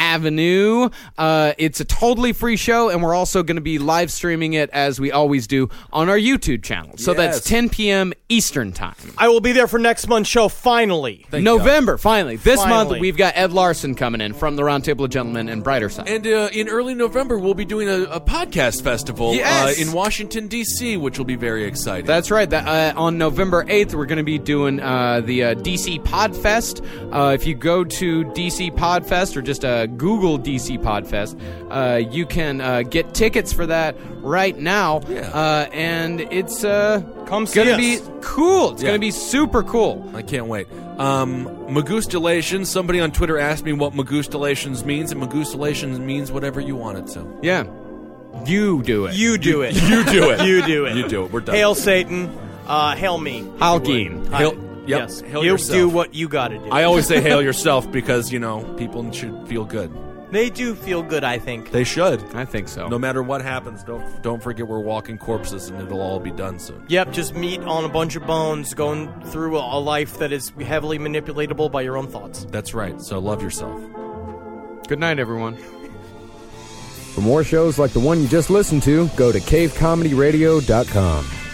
Avenue. Uh, it's a totally free show, and we're also going to be live streaming it, as we always do, on our YouTube channel. So Yes. that's ten p.m. Eastern Time. I will be there for next month's show, finally. Thank November, finally. This Finally. month, we've got Ed Larson coming in from the Roundtable of Gentlemen and Brighter Side. And uh, in early November, we'll be doing a, a podcast festival Yes. uh, in Washington, D C, which will be very exciting. That's right. That, uh, on November eighth, we're going to be doing uh, the uh, D C Podfest. Uh, if you go to D C Podfest or just uh, Google D C Podfest, uh, you can uh, get tickets for that right now. Yeah. Uh, and it's uh, Come see going to us. be cool. It's Yeah. going to be super cool. I can't wait. Um, Magustalations. Somebody on Twitter asked me what Magustalations means, and Magustalations means whatever you want it to. Yeah. You do it. You do it. You do it. You do it. You do it. We're done. Hail Satan. Uh, hail me. Halkeen. Hi. Hail- yep. Yes. Hail you yourself. do what you gotta do. I always say hail yourself because, you know, people should feel good. They do feel good, I think. They should. I think so. No matter what happens, don't don't forget we're walking corpses, and it'll all be done soon. Yep, just meat on a bunch of bones, going through a, a life that is heavily manipulatable by your own thoughts. That's right. So love yourself. Good night, everyone. For more shows like the one you just listened to, go to cave comedy radio dot com.